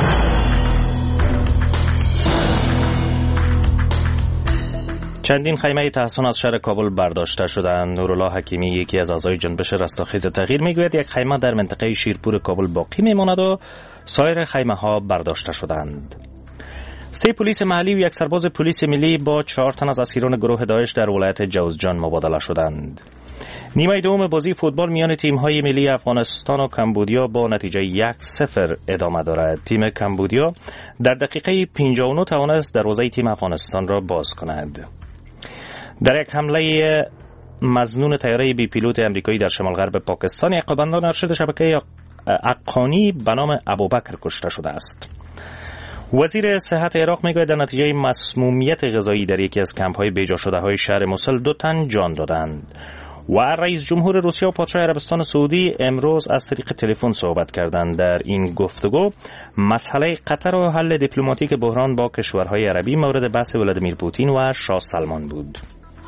چندین خیمه تحصن از شهر کابل برداشته شدند. نورالله حکیمی، یکی از اعضای جنبش رستاخیز تغییر، میگوید یک خیمه در منطقه شیرپور کابل باقی میماند و سایر خیمه ها برداشته شدند. سه پلیس محلی و یک سرباز پلیس ملی با چهار تن از اسیران گروه داعش در ولایت جوزجان مبادله شدند. نیمه دوم بازی فوتبال میان تیم‌های ملی افغانستان و کمبودیا با نتیجه یک صفر ادامه دارد. تیم کمبودیا در دقیقه پنجاه و نه توانست دروازه تیم افغانستان را باز کند. در یک حمله مظنون طیاره بی پیلوت امریکایی در شمال غرب پاکستان، یک قبندان ارشد شبکه اقانی به نام ابوبکر کشته شده است. وزیر صحت عراق میگوید در نتیجه مسمومیت غذایی در یکی از کمپ‌های بیجا شده های شهر موسل دو تن جان دادند. و رئیس جمهور روسیه و پادشاه عربستان سعودی امروز از طریق تلفن صحبت کردند. در این گفتگو مسئله قطر و حل دیپلماتیک بحران با کشورهای عربی مورد بحث ولادیمیر پوتین و شاه سلمان بود.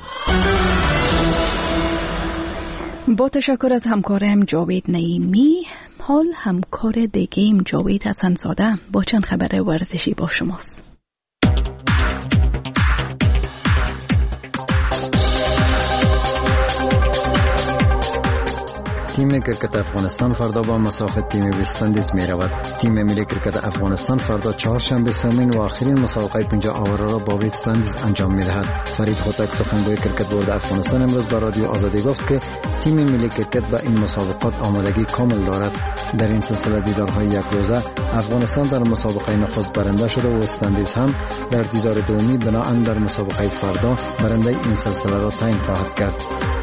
با تشکر از همکارم جاوید نعیمی. حال همکار دیگه‌ام جاوید حسن‌زاده با چند خبر ورزشی با شماست. تیم کرکت افغانستان فردا با مسافت تیم وست اندیز می رود. تیم ملی کرکت افغانستان فردا چهارشنبه سومین و آخرین مسابقه پنجاه آوره را با وست اندیز انجام می دهد. فرید خطک، سخنگوی کرکت بورد افغانستان، امروز به رادیو آزادی گفت که تیم ملی کرکت به این مسابقات آمادگی کامل دارد. در این سلسله دیدارهای یک روزه افغانستان در مسابقه نخست برنده شده و وست اندیز هم در دیدار دومی بناهن در مسابقه فردا برنده این سلسله را تعیین خواهد کرد.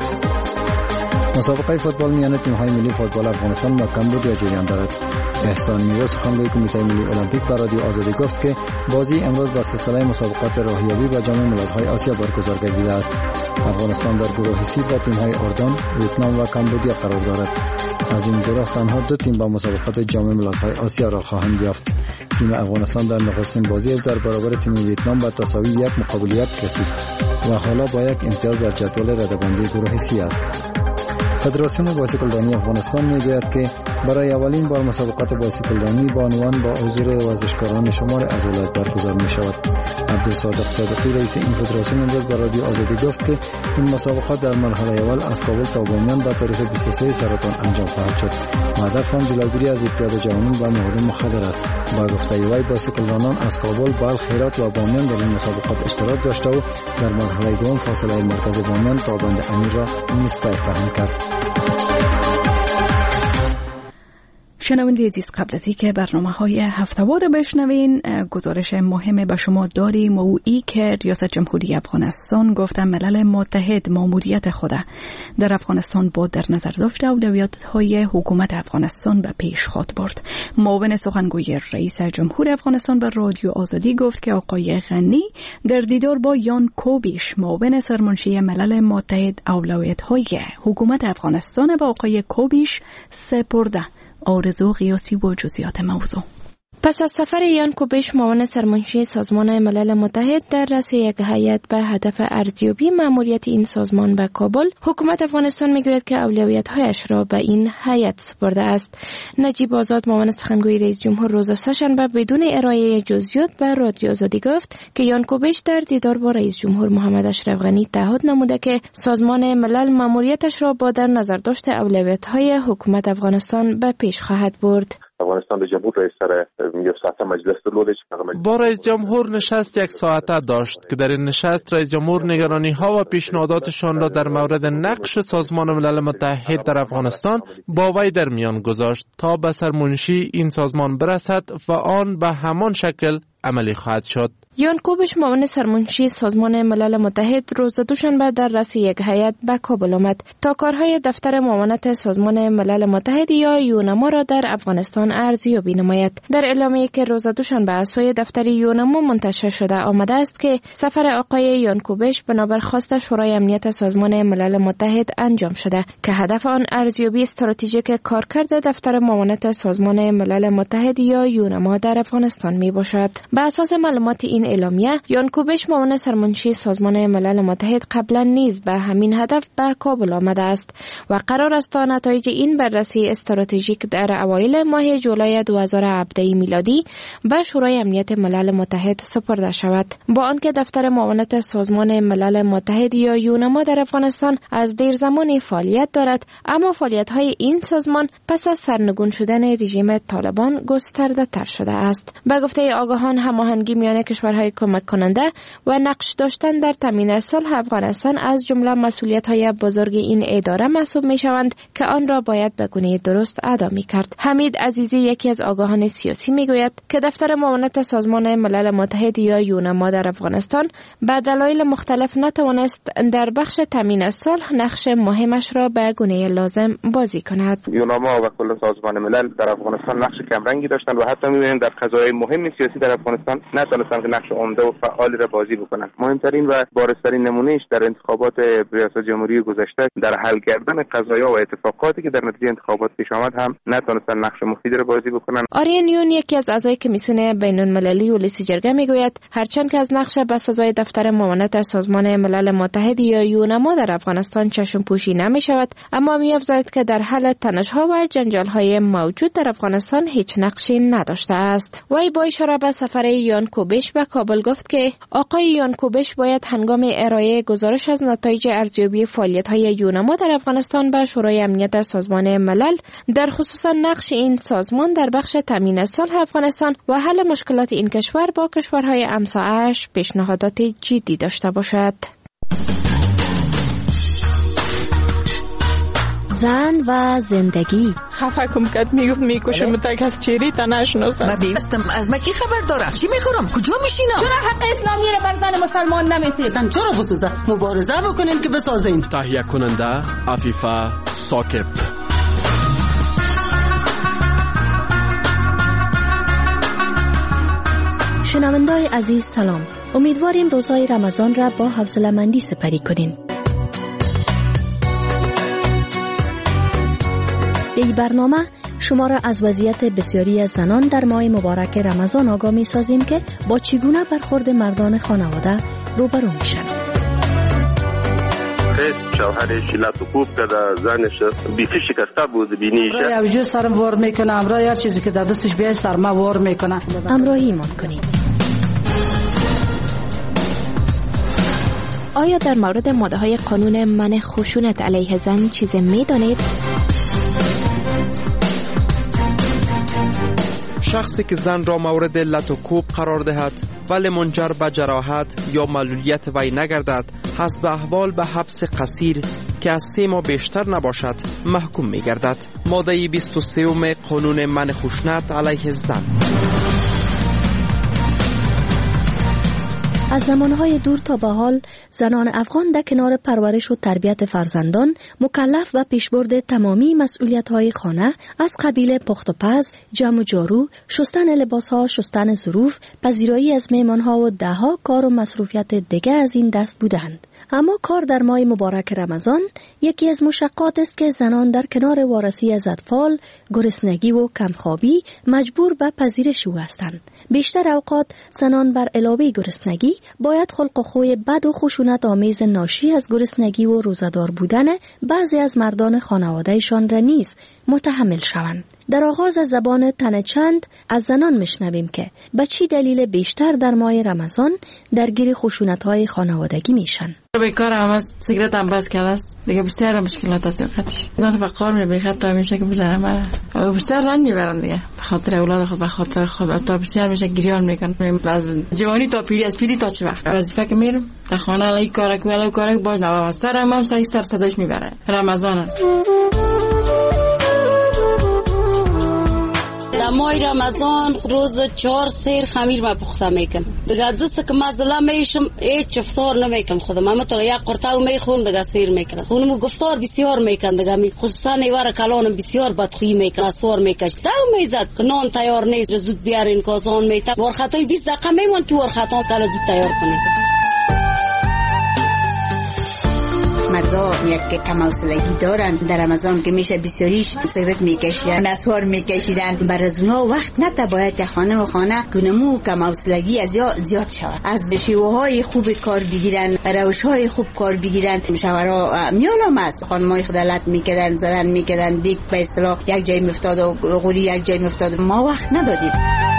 مسابقه فوتبال میان تیم‌های ملی فوتبال افغانستان و کمبودیا جریان دارد. احسان میرا، سخنگوی کمیته ملی المپیک، به رادیو آزادی گفت که بازی امروز با سلسله مسابقات راهیابی به جام ملت‌های آسیا برگزار گردیده است. افغانستان در گروه سی با تیم‌های اردن، ویتنام و کمبودیا قرار دارد. از این گروه تنها دو تیم با مسابقات جام ملت‌های آسیا را خواهند یافت. تیم افغانستان در نخستین بازی در برابر تیم ویتنام با تساوی یک مقابل یک رسید و حالا با یک امتیاز در جدول رده‌بندی گروه سی است. فدراسیون باسکلدانی افغانستان میگوید که برای اولین بار مسابقات باسکلدانی بانوان با حضور ورزشکاران شمال از ولایت برگزار می شود. عبدالصادق صادقی، رئیس این فدراسیون، امروز به رادیو آزادی گفت که این مسابقات در مرحله اول از کابل تا بامیان به تاریخ بیست و سه سرطان انجام خواهد شد. هدف آن جلوگیری از ابتلا جوانان و مواد مخدر است. با گفته وی، باسکلدانان از کابل، بلخ، هرات و بامیان در این مسابقات اشتراک داشته و در مرحله دوم فاصله مرکز بامیان تا بند امیر را نیز طی خواهند کرد. شنونده عزیز، قبل از اینکه برنامه‌های هفته‌وار بشنوین، گزارش مهم به شما داریم و ای که ریاست جمهوری افغانستان گفته ملل متحد ماموریت خود در افغانستان با در نظر داشته اولویت‌های حکومت افغانستان به پیش خواهد برد. معاون سخنگوی رئیس جمهور افغانستان به رادیو آزادی گفت که آقای غنی در دیدار با یان کوبیش، معاون سرمنشی ملل متحد، اولویت‌های حکومت افغانستان به آقای کوبیش سپرده آرزو قیاسی و جزئیات موضوع. پس از سفر یان کوبش معاون سرمنشی سازمان ملل متحد در رأس یک هیئت به هدف ارزیابی مأموریت این سازمان به کابل، حکومت افغانستان میگوید که اولویت‌هایش را به این هیئت سپرده است. نجیب آزاد معاون سخنگوی رئیس جمهور روز سه‌شنبه بدون ارائه جزئیات به رادیو آزادی گفت که یان کوبش در دیدار با رئیس جمهور محمد اشرف غنی تعهد نموده که سازمان ملل مأموریتش را با در نظر داشت اولویت‌های حکومت افغانستان به پیش خواهد برد. افغانستان رئیس جمهور رئیس سر یک ساعت مجلس درلودش با رئیس جمهور نشست یک ساعته داشت که در این نشست رئیس جمهور نگرانی ها و پیشنهاداتشان را در مورد نقش سازمان ملل متحد در افغانستان با وی در میان گذاشت تا به سرمنشی این سازمان برسد و آن به همان شکل عملی خواهد شد. یان کوبش معاون سرمنشی سازمان ملل متحد روز دوشنبه در رأس یک هیئت به کابل آمد تا کارهای دفتر معاونت سازمان ملل متحد یا یونما را در افغانستان ارزیابی نماید. در اعلامیه‌ای که روز دوشنبه از سوی دفتر یونما منتشر شده آمده است که سفر آقای یان کوبش بنابر خواست شورای امنیت سازمان ملل متحد انجام شده که هدف آن ارزیابی استراتژیک کارکرد دفتر معاونت سازمان ملل متحد یا یونما در افغانستان می باشد. به اساس معلومات این اعلامیه، یان کوبش معاون سرمنشی سازمان ملل متحد قبلا نیز به همین هدف به کابل آمده است و قرار است تا نتایج این بررسی استراتژیک در اوایل ماه جولای دو هزار و هفده میلادی به شورای امنیت ملل متحد سپرده شود. با آنکه دفتر معاونت سازمان ملل متحد یا یونما در افغانستان از دیر زمانی فعالیت دارد، اما فعالیت‌های این سازمان پس از سرنگون شدن رژیم طالبان گسترده تر شده است. به گفته آگاهان، هماهنگی میان کشورهای کمک کننده و نقش داشتن در تامین صلح افغانستان از جمله مسئولیت‌های بزرگ این اداره محسوب می‌شوند که آن را باید به گونه درست ادا می‌کرد. حمید عزیزی، یکی از آگاهان سیاسی، میگوید که دفتر معاونت سازمان ملل متحد یا یونما در افغانستان به دلایل مختلف نتوانست در بخش تامین صلح نقش مهمش را به گونه لازم بازی کند. یونما و کل سازمان ملل در افغانستان نقش کمرنگی داشتند و حتی می‌بینیم در قضایای مهم سیاسی در افغانستان نتوانستند که نقش عمده و فعالی را بازی بکنند. مهمترین و بارزترین نمونهش در انتخابات ریاست جمهوری گذشته در حل کردن قضایا و اتفاقاتی که در نتیجه انتخابات پیش آمد هم نتوانستند نقش مفیدی را بازی بکنند. آریان یون، یکی از اعضای کمیسیون بین‌المللی ولسی جرگه، میگوید هرچند که از نقش بسزای دفتر معاونت سازمان ملل متحد یا یونما در افغانستان چشم پوشی نمی شود، اما می‌افزاید که در حل تنش‌ها و جنجال‌های موجود در افغانستان هیچ نقشی نداشته است. وی با اشاره به سفر یان کوبش به کابل گفت که آقای یان کوبش باید هنگام ارائه گزارش از نتایج ارزیابی فعالیت‌های یونما در افغانستان به شورای امنیت سازمان ملل در خصوص نقش این سازمان در بخش تامین صلح افغانستان و حل مشکلات این کشور با کشورهای همسایه‌اش پیشنهادات جدی داشته باشد. زن و زندگی. خفه کم کت میگفت میکشم تک از چیری تا نشناسم. من بیستم از مکی خبر دارم. چی میخورم؟ کجا میشینم؟ چرا حق اسلامی رو بر زن مسلمان نمیتید؟ زن چرا بسوزه؟ مبارزه بکنین که بسازین. تهیه کننده عفیفه ساکب. شنوندای عزیز سلام. امیدواریم روزهای رمضان را با حوصله‌مندی سپری کنین. در این برنامه شما را از وضعیت بسیاری از زنان در ماه مبارک رمضان آگاه می سازیم که با چگونه برخورد مردان خانواده روبرو میشن. شوهرش لطو خوب کرده، زنش بیخی شکسته بود بینیش. را یوجو سرم وار میکنه، امرا هر چیزی که در دستش بیای سرما وار میکنه. همراهی مان کنید. آیا در مورد ماده های قانون منع خشونت علیه زن چیزی می دانید؟ شخصی که زن را مورد لط و کوب قرار دهد ولی منجر به جراحت یا معلولیت وی نگردد، حسب احوال به حبس قصیر که از سه ماه بیشتر نباشد محکوم می گردد. ماده بیست و سه قانون منع خشونت علیه زن. از زمانهای دور تا به حال زنان افغان در کنار پرورش و تربیت فرزندان مکلف و پیشبرد تمامی مسئولیت‌های خانه از قبیل پخت و پز، جمع و جارو، شستن لباس‌ها، شستن ظروف، پذیرایی از مهمان‌ها و ده‌ها کار و مصروفیت دیگر از این دست بودند. اما کار در ماه مبارک رمضان یکی از مشقات است که زنان در کنار وارسی از اطفال، گرسنگی و کمخوابی مجبور به پذیرش او هستند. بیشتر اوقات زنان بر علاوه گرسنگی باید خلق و خوی بد و خشونت آمیز ناشی از گرسنگی و روزدار بودن بعضی از مردان خانوادهشان را نیز متحمل شوند. در آغاز از زبان تن چند از زنان میشنویم که به چی دلیل بیشتر در ماه رمضان درگیر خشونت‌های خانوادگی میشن. به کار هم از سیگرت هم بس کرده است دیگه، بسیار مشکلات است وقتش نه به کار میبیخت تا میشه که بزنم مرا و بسیار رنج میبرن دیگه به خاطر اولاد خود، به خاطر خود، تا بسیار میشه گریان میکن از جوانی تا پیری، از پیری تا چه وقت وظیفه که میرم در خانه الان کارک و الان کارک باز نه سرم هم سر سر صداش میبره. رمضان است. در ماه رمضان روز چهار سیر خمیر ما پخته میکن دیگه، دست که مزله میشم هیچ افطار نمیکنم خودم، اما تا یک قرطه میخورم دیگه سیر میکنم. خونم گفتار بسیار میکن دیگه، خصوصا نیوار کلانم بسیار بدخویی میکن، اسوار میکش تا میزد که نان تیار نیست زود بیارین کازان میتا ورخطای بیست دقیقه میمون که ورخطا کلا زود تیار کنید. مردا یک کم حوصلگی دارن در رمضان که میشه بسیاریش سیگرت میکشیدن، نسوار میکشیدن، بر از اونا وقت نتا باید خانه و خانه کنمو کم حوصلگی از یا زیاد شود، از شیوه های خوب کار بگیرن، روش های خوب کار بگیرن. شوهرها میالم است خانمای خدالت میکردن، زدن میکردن دیگ به اصطلاح یک جای میافتاد و غوری یک جای میافتاد، ما وقت ندادیم.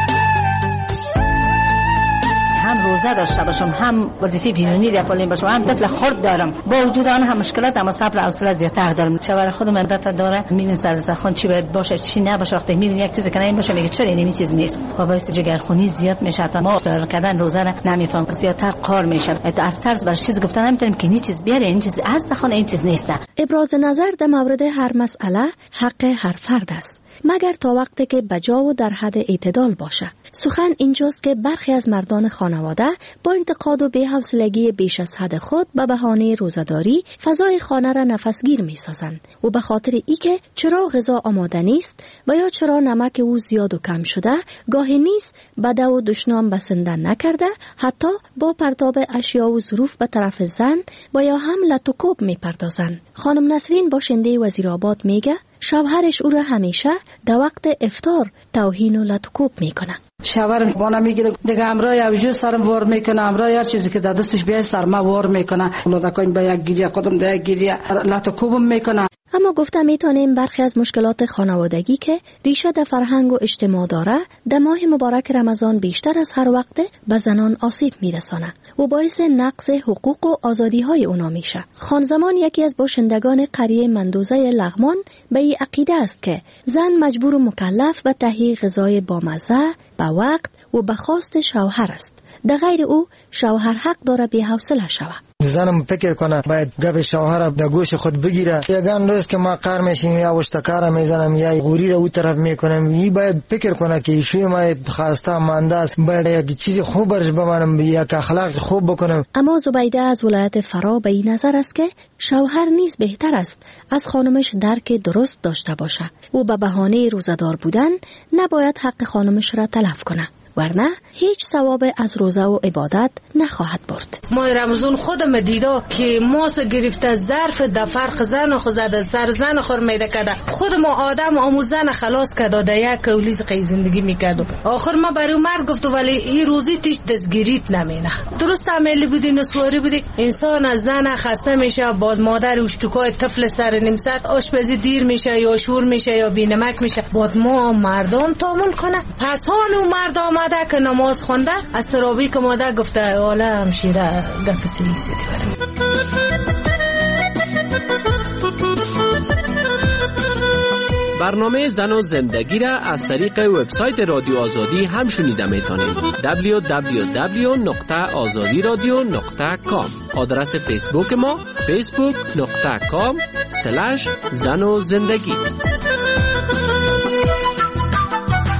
هم روزه داشته باشم، هم وظیفه بیرونی را پلیم باشم، هم طفل خرد دارم، با وجود آن هم مشکلات اما صبر و حوصله زیادتر دارم. شوهر خودم عادت داره میبینه سر خون چی باید باشه چی نباشه، وقتی میبینه یک چیزی که نمی باشه میگه چرا این چیز نیست و باعث جگرخونی زیاد میشه، تا ما افطار کردن روزه را نمیفهم، زیادتر قار میشه. تو از طرز بر چیز گفتن نمیتونیم که این چیز بیاره، این چیز از بخونه، این چیز نیست. ابراز نظر در مورد هر مسئله حق هر فرد است، مگر تا وقتی که بجا و در حد اعتدال باشه. سخن اینجاست که برخی از مردان خانواده با انتقاد و بی‌حوصلگی بیش از حد خود به بهانه روزه‌داری فضای خانه را نفسگیر می‌سازند و به خاطر اینکه چرا غذا آماده نیست و یا چرا نمک او زیاد و کم شده، گاهی نیست بده و دشنام بسنده نکرده، حتی با پرتاب اشیا و ظروف به طرف زن و یا هم لطوکوب می‌پردازند. خانم نسرین باشنده وزیرآباد میگه شوهرش او را همیشه در وقت افطار توهین و لطوکوب میکنه. شوهرم بانا میگیره دیگه، امرا یا وجود سرم وار میکنه، امرا هر چیزی که در دستش بیاد سر ما وار میکنه، اولادکایم با یک گیریه خودم در یک گیریه لطوکوبم میکنه. اما گفتم میتونیم برخی از مشکلات خانوادگی که ریشه در فرهنگ و اجتماع داره در ماه مبارک رمضان بیشتر از هر وقت به زنان آسیب میرسانه و باعث نقض حقوق و آزادی های اونا میشه. خانزمان یکی از باشندگان قریه مندوزه لغمان به این عقیده است که زن مجبور و مکلف به تهیه غذای بامزه به وقت و به خواست شوهر است. در غیر او شوهر حق داره بی حوصله شود. زنم فکر کنه باید گپ شوهر در گوش خود بگیره. یگان روز که ما قهر میشیم یا وشتکار میزنم یا غوری رو اون طرف میکنم، این باید فکر کنه که ایشوی ما خواسته مانده است، باید یک چیز خوب برش بمانم، یک اخلاق خوب بکنم. اما زبیده از ولایت فرا به این نظر است که شوهر نیز بهتر است از خانمش درک درست داشته باشه و به بهانه روزدار بودن نباید حق خانمش را تلف کنه، ورنه هیچ ثواب از روزه و عبادت نخواهد برد. ماه رمضان خودم دیدا که ماس گرفته ظرف در فرق زن خود زده، سر زن خور میده کده، خود ما آدم آموزن خلاص کده در یک کولیز قی زندگی میکردم. آخر ما برای مرد گفتم ولی این روزی تیش دستگیریت نمینه. درست عملی بودی، نسواری بودی، انسان از زن خسته میشه، بعد مادر اشتکای طفل سر نیم ساعت آشپزی دیر میشه یا شور میشه یا بینمک میشه، بعد ما مردان تامل کنه. پس هانو مرد آمده که نماز خونده از سرابی که ماده گفته والا همشیره گپ سلیسی دیورم. برنامه زن و زندگی را از طریق وبسایت رادیو آزادی هم شنیده میتونید. دبلیو دبلیو دبلیو نقطه آزادی رادیو نقطه کام. آدرس فیسبوک ما فیسبوک نقطه کام سلش زن و زندگی.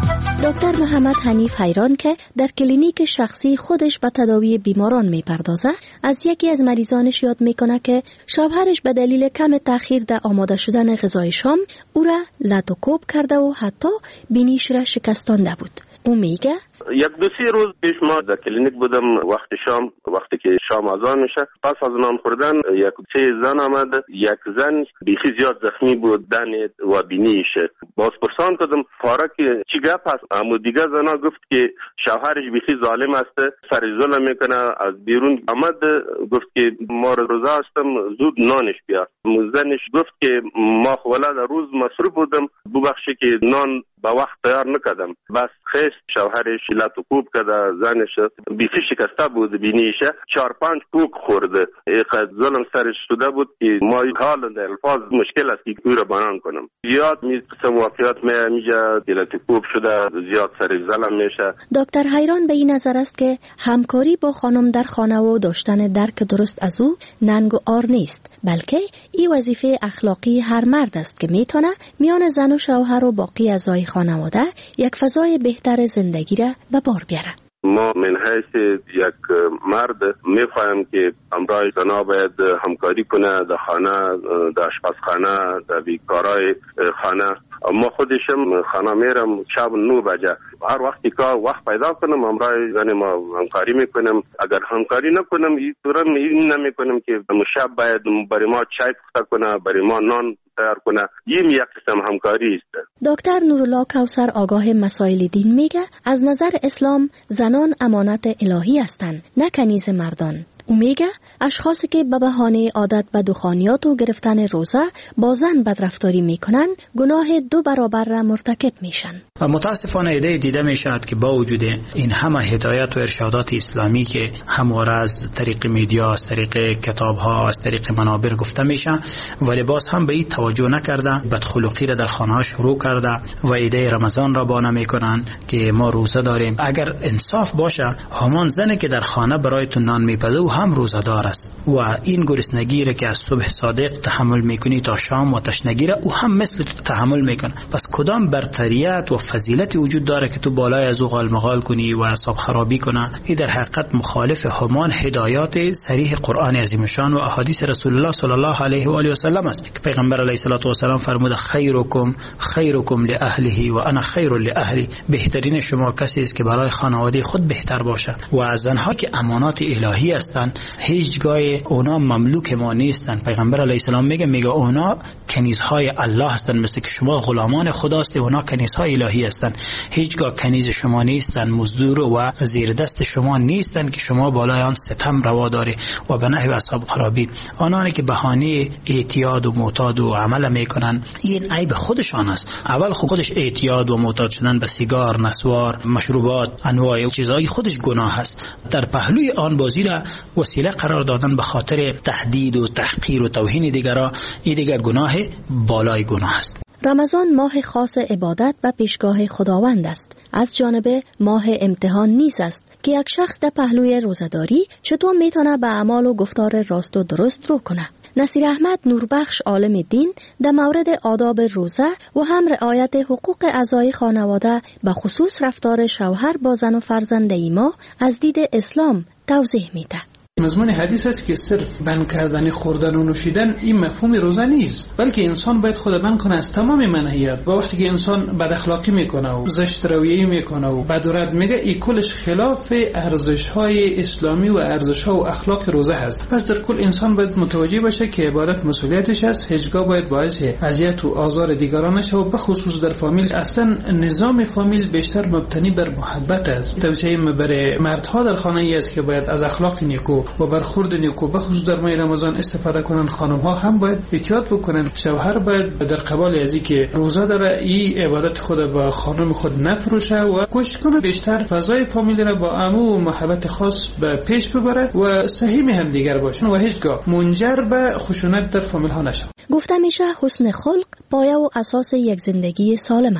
دکتر محمد حنیف حیران که در کلینیک شخصی خودش به تداوی بیماران میپردازه، از یکی از مریضانش یاد میکنه که شوهرش به دلیل کم تأخیر در آماده شدن غذای شام او را لط و کوب کرده و حتی بینیش را شکستانده بود. او میگه یک دو سه روز پیش ما در کلینیک بودم، وقت شام وقتی که شام اذان میشه، پس از نان خوردن یک سه زن آمد. یک زن بیخی زیاد زخمی بود، دن و بینیش. باز پرسان کردم پاره که چی گپ است؟ اما دیگه زنا گفت که شوهرش بیخی ظالم است، سر ظلم میکنه. از بیرون آمد گفت که ما روزه هستم، زود نانش بیا. زنش گفت که ما ولاد روز مصروف بودم، ببخشی که نان با وقت تیار نکردم. بس خیست شوهرش لط و کوب کرده، زنش بیخی شکسته بود بینیشه، چهار پنج کوک خورده. اینقدر ظلم سرش شده بود که ما حال در الفاظ مشکل است که او را بیان کنم. زیاد می قسم واقعیات میجا لط و کوب شده، زیاد سرش ظلم میشه. دکتر حیران به این نظر است که همکاری با خانم در خانه و داشتن درک درست از او ننگ و عار نیست، بلکه این وظیفه اخلاقی هر مرد است که میتونه میان زن و شوهر و باقی اعضای خانواده یک فضای بهتر زندگی را به بار بیاره. ما من حیث یک مرد میفهمیم که امرای زنا باید همکاری کنه در خانه، در آشپزخانه، در بیکارای خانه. ما خودشم خانه میرم شب نو بجه، هر وقتی که وقت پیدا کنم امرای زن ما همکاری میکنم. اگر همکاری نکنم این طور نمیکنم که شب باید برای ما چای پخته کنه، برای ما نان تیار کنه. این یک قسم همکاری است. دکتر نورالله کوثر آگاه مسائل دین میگه از نظر اسلام زنان امانت الهی هستند، نه کنیز مردان. او میگه اشخاصی که به بهانه عادت به دخانیات و گرفتن روزه با زن بدرفتاری میکنن گناه دو برابر را مرتکب میشن. و متاسفانه ایده دیده میشد که با وجود این همه هدایت و ارشادات اسلامی که همواره از طریق میدیا، از طریق کتاب ها، از طریق منابر گفته میشه، ولی باز هم به این توجه نکرده، بدخلقی را در خانه ها شروع کرده و ایده رمضان را بانه میکنن که ما روزه داریم. اگر انصاف باشه همان زنی که در خانه برای تو نان میپزه و هم روزه دار است و این گرسنگی را که از صبح صادق تحمل میکنی تا شام و تشنگی را او هم مثل تو تحمل میکنه. پس کدام برتریت و فضیلت وجود داره که تو بالای از او غالمغال کنی و اعصاب خرابی کنه؟ این در حقیقت مخالف همان هدایات صریح قرآن عظیم شان و احادیث رسول الله صلی الله علیه و آله و سلم است که پیغمبر علیه الصلاه و السلام فرموده خیرکم خیرکم لاهله و انا خیر لاهلی. بهترین شما کسی است که برای خانواده خود بهتر باشه. و از زنها که امانات الهی هستند هیچگاه اونا مملوک ما نیستن. پیغمبر علیه السلام میگه میگه اونا کنیزهای الله هستن، مثل که شما غلامان خداست، اونا کنیزهای الهی هستن. هیچگاه کنیز شما نیستن، مزدور و زیر دست شما نیستن که شما بالای آن ستم روا داری و به نحو اصحاب خرابی. آنانی که بهانه اعتیاد و معتاد و عمل میکنن این عیب خودشان است. اول خودش اعتیاد و معتاد شدن به سیگار، نسوار، مشروبات، انواع چیزهای خودش گناه است. در پهلوی آن بازی را وسیله قرار دادن به خاطر تهدید و تحقیر و توهین دیگران، این دیگر گناه بالای گناه است. رمضان ماه خاص عبادت و پیشگاه خداوند است. از جانب ماه امتحان نیز است که یک شخص در پهلوی روزه‌داری چطور میتونه به اعمال و گفتار راست و درست رو کنه. نصیر احمد نوربخش عالم دین در مورد آداب روزه و هم رعایت حقوق اعضای خانواده به خصوص رفتار شوهر با زن و فرزند ایما از دید اسلام توضیح میده. مضمون حدیث است که صرف بند کردن خوردن و نوشیدن این مفهوم روزه نیست، بلکه انسان باید خود بند کنه از تمام منهیات. و وقتی که انسان بد اخلاقی میکنه و زشت رویه‌ای میکنه و بد و رد میگه، این کلش خلاف ارزش‌های اسلامی و ارزش‌ها و اخلاق روزه هست. پس در کل انسان باید متوجه باشه که عبادت مسئولیتش است، هیچگاه باید باعث اذیت و آزار دیگران نشه و به خصوص در فامیل. اصلا نظام فامیل بیشتر مبتنی بر محبت است. توصیه برای مردها در خانه ای است که باید از اخلاق نیکو و برخورد نیکو به خصوص در ماه رمضان استفاده کنن. خانم ها هم باید احتیاط بکنن. شوهر باید در قبال ازی که روزه داره این عبادت خود با خانم خود نفروشه و کوشش کنه بیشتر فضای فامیل را با امو و محبت خاص به پیش ببره و صحیح هم دیگر باشن و هیچگاه منجر به خشونت در فامیل ها نشه. گفته میشه حسن خلق پایه و اساس یک زندگی سالم است.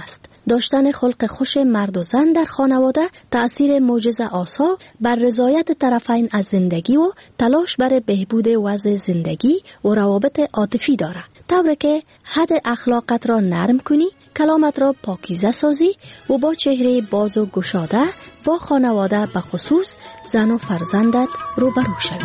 داشتن خلق خوش مرد و زن در خانواده تأثیر معجزه آسا بر رضایت طرفین از زندگی و تلاش بر بهبود وضع زندگی و روابط عاطفی دارد، طوری که حد اخلاقت را نرم کنی، کلامت را پاکیزه سازی و با چهره باز و گشاده با خانواده به خصوص زن و فرزندت روبرو شوی.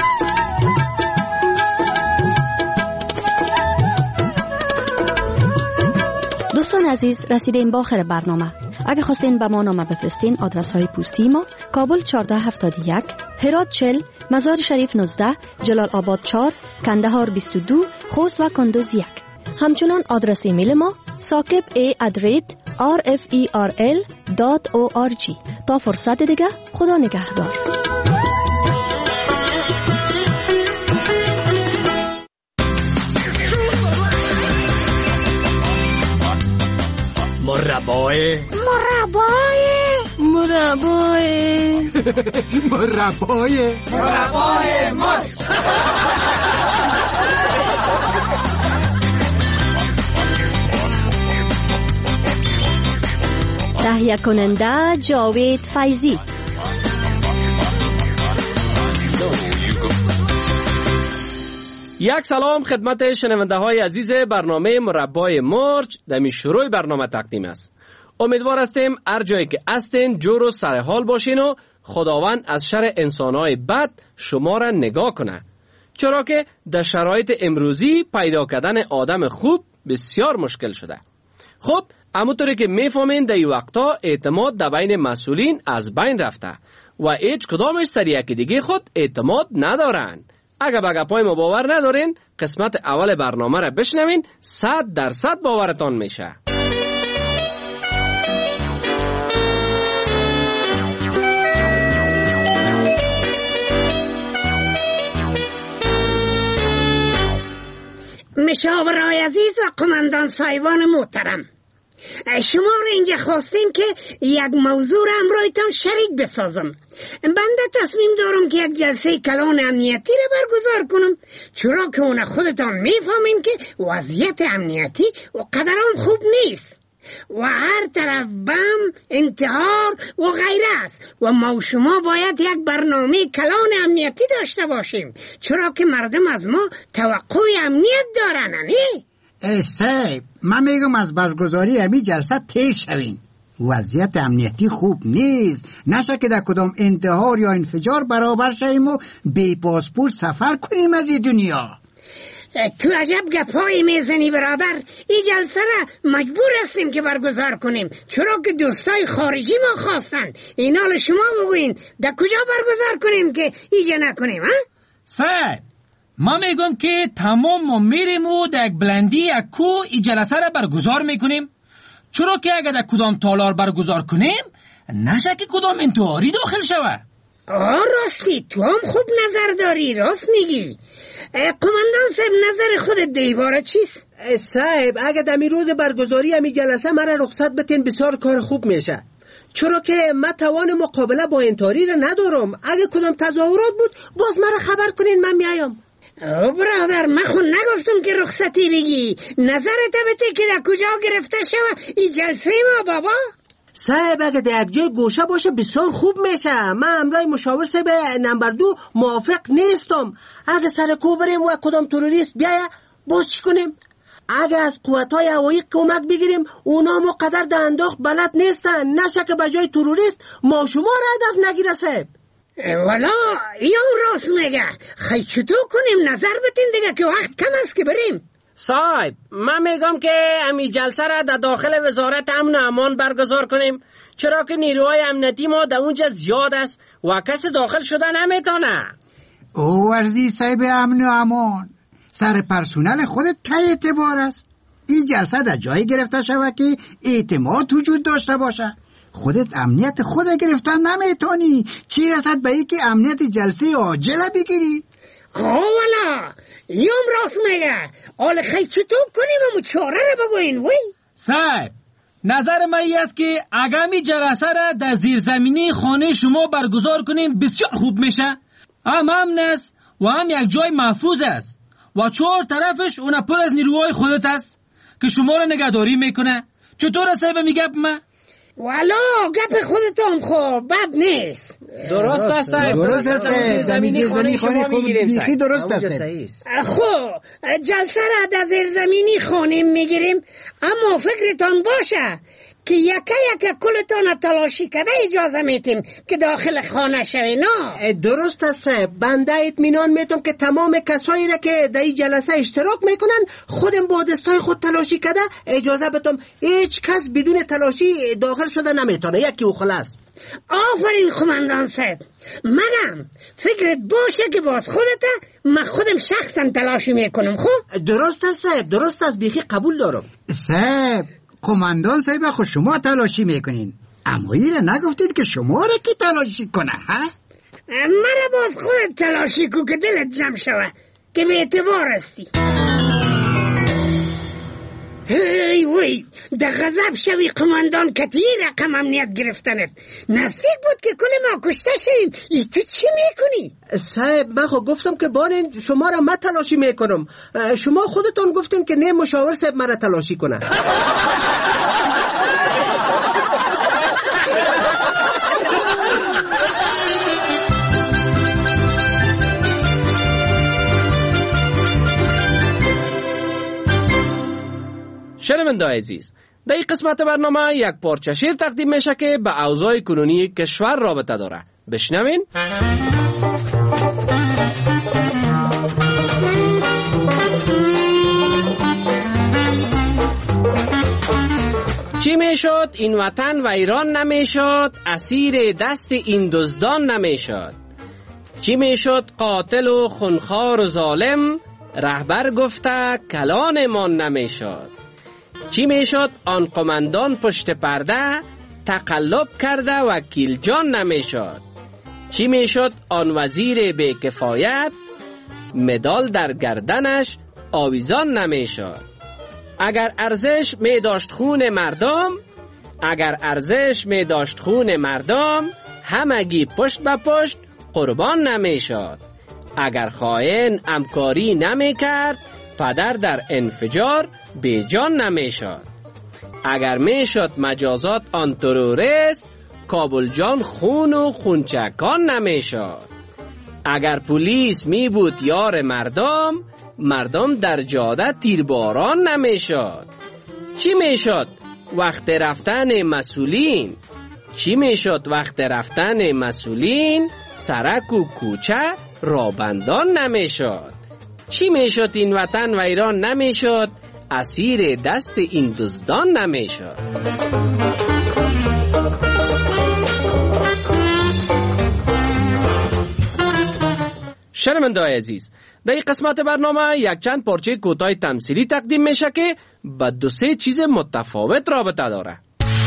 دوستان عزیز، رسیدیم با آخر برنامه. اگه خواستین به ما نامه بفرستین، آدرس های پستی ما: کابل چهارده هفتاد و یک، هرات چهل، مزار شریف نوزده، جلال آباد چهار، کندهار بیست و دو، خوست و کندوز یک. همچنان آدرس ایمیل ما ثاقب ای ات آر اف ای آر ال دات او آر جی. تا فرصت دیگه، خدا نگهدار. مربای مربای مربای مربای مربای مر تهیه کننده جاوید فیضی. یک سلام خدمت شنونده های عزیز برنامه مربای مرج. در شروع برنامه تقدیم است. امیدوار هستیم هر جایی که هستین جور و سرحال باشین و خداوند از شر انسانهای بد شما را نگاه کنه، چرا که در شرایط امروزی پیدا کردن آدم خوب بسیار مشکل شده. خب همونطوری که میفهمین در این وقتا اعتماد در بین مسئولین از بین رفته و هیچ کدامش سر یکی دیگه خود اعتماد ندارن. اگه به گپای ما باور ندارین، قسمت اول برنامه را بشنوین، صد درصد باورتان میشه. مشاورای عزیز و قماندان سایوان محترم، شما را اینجا خواستیم که یک موضوع را امرایتان شریک بسازم. بنده تصمیم دارم که یک جلسه کلان امنیتی را برگزار کنم، چرا که اون خودتان میفهمین که وضعیت امنیتی و قدران خوب نیست و هر طرف بم، انتحار و غیره است و ما و شما باید یک برنامه کلان امنیتی داشته باشیم، چرا که مردم از ما توقع امنیت دارن. نه ای صاحب، من میگم از برگزاری امی جلسه تیر شوین. وضعیت امنیتی خوب نیست، نشه که در کدام انتحار یا انفجار برابر شویم و بی پاسپورت سفر کنیم از این دنیا. تو عجب گپایی میزنی برادر. این جلسه را مجبور هستیم که برگزار کنیم، چرا که دوستای خارجی ما خواستن. این حال شما بگوین در کجا برگزار کنیم که ایجا نکنیم؟ ها صاحب، ما میگم که تمام ما میریم و در یک بلندی یک کو این جلسه را برگزار میکنیم، چرا که اگر در کدام تالار برگزار کنیم نشه که کدام انتحاری داخل شوه. آه راستی تو هم خوب نظر داری، راست میگی. قماندان صاحب نظر خودت دیواره چیست؟ صاحب اگر دمی روز برگزاری همی جلسه مرا رخصت بتین بسیار کار خوب میشه، چرا که من توان مقابله با انتحاری را ندارم. اگه کدام تظاهرات بود باز مرا خبر کنین، من میایم. او برادر، من خود نگفتم که رخصتی بگی. نظرت بده که در کجا گرفته شوه این جلسه ما بابا؟ صاحب اگه در یک جای گوشه باشه بسیار خوب میشه. من امرای مشاور صاحب نمبر دو موافق نیستم. اگه سر کو بریم و کدام تروریست بیایه باز چی کنیم؟ اگه از قوت‌های هوایی کمک بگیریم اونا مقدر در انداخت بلد نیستن، نشه که به جای تروریست ما شما را هدف نگیره صاحب. والا یا راست میگه. خیلی چطور کنیم؟ نظر بتین دیگه که وقت کم است که بریم. صاحب من میگم که امی جلسه را در داخل وزارت امن و امان برگزار کنیم، چرا که نیروهای امنیتی ما در اونجا زیاد است و کسی داخل شده نمیتونه. او ورزی صاحب امن و امان، سر پرسونل خودت که اعتبار است. این جلسه در جایی گرفته شود که اعتماد وجود داشته باشه. خودت امنیت خود گرفتن نمیتونی، چی رسد به ای که امنیت جلسه عاجله بگیری؟ آه والا یوم راست میگه. آل خیلی چطور کنیم امو چاره رو بگوین وی؟ صاحب نظر من ای است که اگر می جلسه را در زیرزمینی خانه شما برگزار کنیم بسیار خوب میشه. هم امن است و هم یک جای محفوظ است و چهار طرفش اون پر از نیروهای خودت است که شما را نگهداری میکنه، چطور صاحب میگه ما؟ والا گپ خودتون خب بد نیست. درست است صاحب، درست است صاحب. زمینی خانه شما میگیریم صاحب. درست است. خب جلسه را در زیر زمینی خانه میگیریم، اما فکرتان باشه که یکه یکه کلتان تلاشی کده اجازه میتیم که داخل خانه شوی. نه درست است صاحب. بنده اطمینان میتونم که تمام کسایی را که در این جلسه اشتراک میکنن خودم با دستای خود تلاشی کده اجازه بتم. هیچ کس بدون تلاشی داخل شده نمیتونه، یکی او خلاص. آفرین قماندان صاحب. مگم فکرت باشه که باز خودته من خودم شخصا تلاشی میکنم. خب درست است صاحب، درست است، بیخی قبول دارم صاحب. قماندان صاحب خود شما تلاشی میکنین، اما ایره نگفتید که شما را کی تلاشی کنه؟ ها مرا باز خودت تلاشی کو که دلت جمع شوه که به اعتبار استی. هی وی در غضب شوی قماندان کتی رقم امنیت گرفتنت نزدیک بود که کل ما کشته شویم. ای تو چی میکنی؟ صاحب من خود گفتم که بانین شما را من تلاشی میکنم، شما خودتون گفتین که نه مشاور صاحب مرا تلاشی کنه. شنونده عزیز، در این قسمت برنامه یک پارچه شعر تقدیم میشه که به اوضاع کنونی کشور رابطه داره. بشنوین. چی میشد این وطن ویران نمیشد، اسیر دست این دزدان نمیشد. چی میشد قاتل و خونخوار و ظالم، رهبر گفته کلان ما نمیشد. چی میشد آن قماندان پشت پرده، تقلب کرده وکیل جان نمیشد. چی میشد آن وزیر بی کفایت، مدال در گردنش آویزان نمیشد. اگر ارزش می داشت خون مردم، اگر ارزش می داشت خون مردم، همگی پشت به پشت قربان نمیشد. اگر خائن همکاری نمی کرد، پدر در انفجار بی جان نمیشد. اگر میشد مجازات آن تروریست، کابل جان خون و خونچکان نمیشد. اگر پلیس می بود یار مردم، مردم در جاده تیرباران نمیشد. چی میشد وقت رفتن مسئولین؟ چی میشد وقت رفتن مسئولین؟ سرک و کوچه رابندان نمیشد. چی میشد این وطن ویران نمیشد، اسیر دست این دزدان نمیشد. شنونده عزیز، در این قسمت برنامه یک چند پارچه کوتاه تمثیلی تقدیم میشه که با دو سه چیز متفاوت رابطه داره.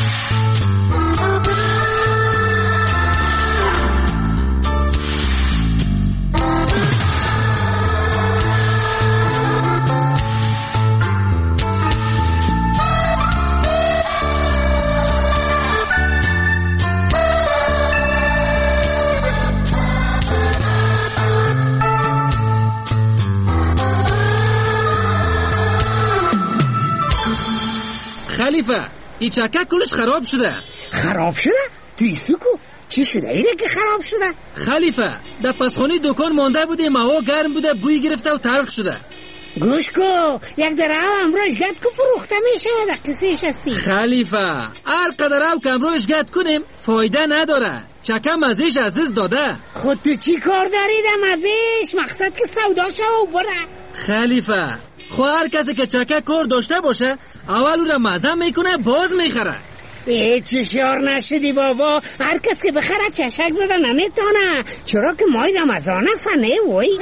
خلیفه این چکه کلش خراب شده. خراب شده؟ توی سکو چی شده اینه که خراب شده؟ خلیفه در پسخانی دکان مانده بوده، هوا گرم بوده، بوی گرفته و تلخ شده. گوش کو یک ذره امروش گد کو فروخته میشه در قصهش هستی. خلیفه هر قدر او که امروش گد کنیم فایده نداره، چکه مزیش عزیز داده. خود تو چی کار داری در مزیش؟ مقصد که سودا شو و بره. خلیفه خو هر کسی که چکه کار داشته باشه اول او را مزه میکنه باز میخره. هیچ شیار نشدی بابا، هر کس که بخره چشک زده نمیتونه، چرا که مای رمضان سنه وی.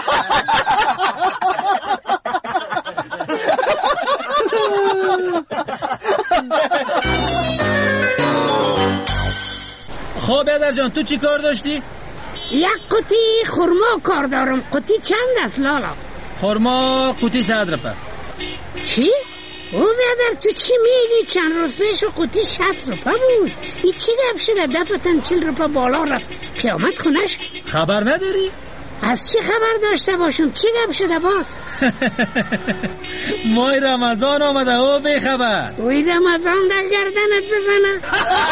خب بیادر جان تو چی کار داشتی؟ یک قطی خورما کار دارم. قطی چند است لالا؟ خورما قطی صد روپه. چی؟ او بیادر تو چی میگی؟ چند روز پیش و قطی شصت روپه بود. این چی گپ شده دفتن چل روپه بالا رفت قیامت خونش؟ خبر نداری؟ از چی خبر داشته باشم؟ چی گپ شده باز؟ مای رمضان آمده او بی خبر. وی رمضان در گردنت بزنه.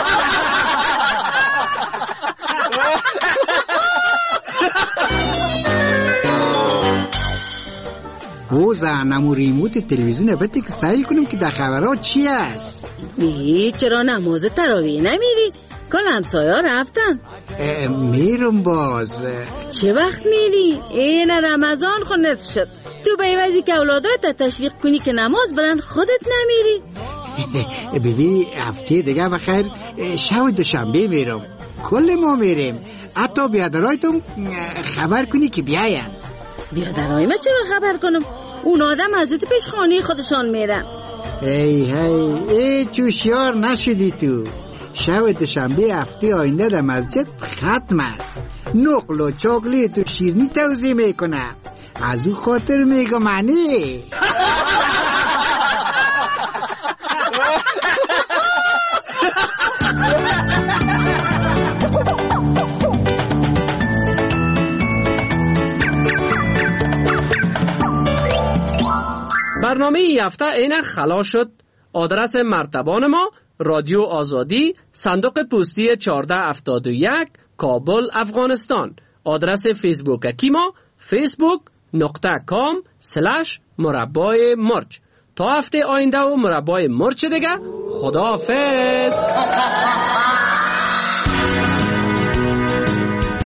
او زنم ریموت تلویزیون بده که سعی کنم که در خبرها چی است. بی چرا نماز تراویح نمیری؟ کل همسایه ها رفتن. میرم باز. چه وقت میری؟ این رمضان خود نصف شد. تو به عوضی که اولادات تشویق کنی که نماز برن خودت نمیری. ببین هفته دیگه بخیر شب دوشنبه میرم. کل ما میریم. حتی بیادرایتون خبر کنی که بیاین. بیادرای ما چرا خبر کنم؟ اون آدم حضرت پیش خانه خودشان میرن. ای هی ای چوشیار نشدی تو. شب دوشنبه هفته آینده در مسجد ختم است. نقل و چاکلیت و شیرینی توزیع میکنه. از او خاطر میگم معنی. برنامه ای هفته اینک خلاص شد. آدرس مرتبان ما رادیو آزادی، صندوق پستی چهارده هفتاد و یک، کابل، افغانستان. آدرس فیسبوک اکی ما فیسبوک نقطه کام سلش مربای مرچ. تا هفته آینده و مربای مرچ دیگه، خداحافظ.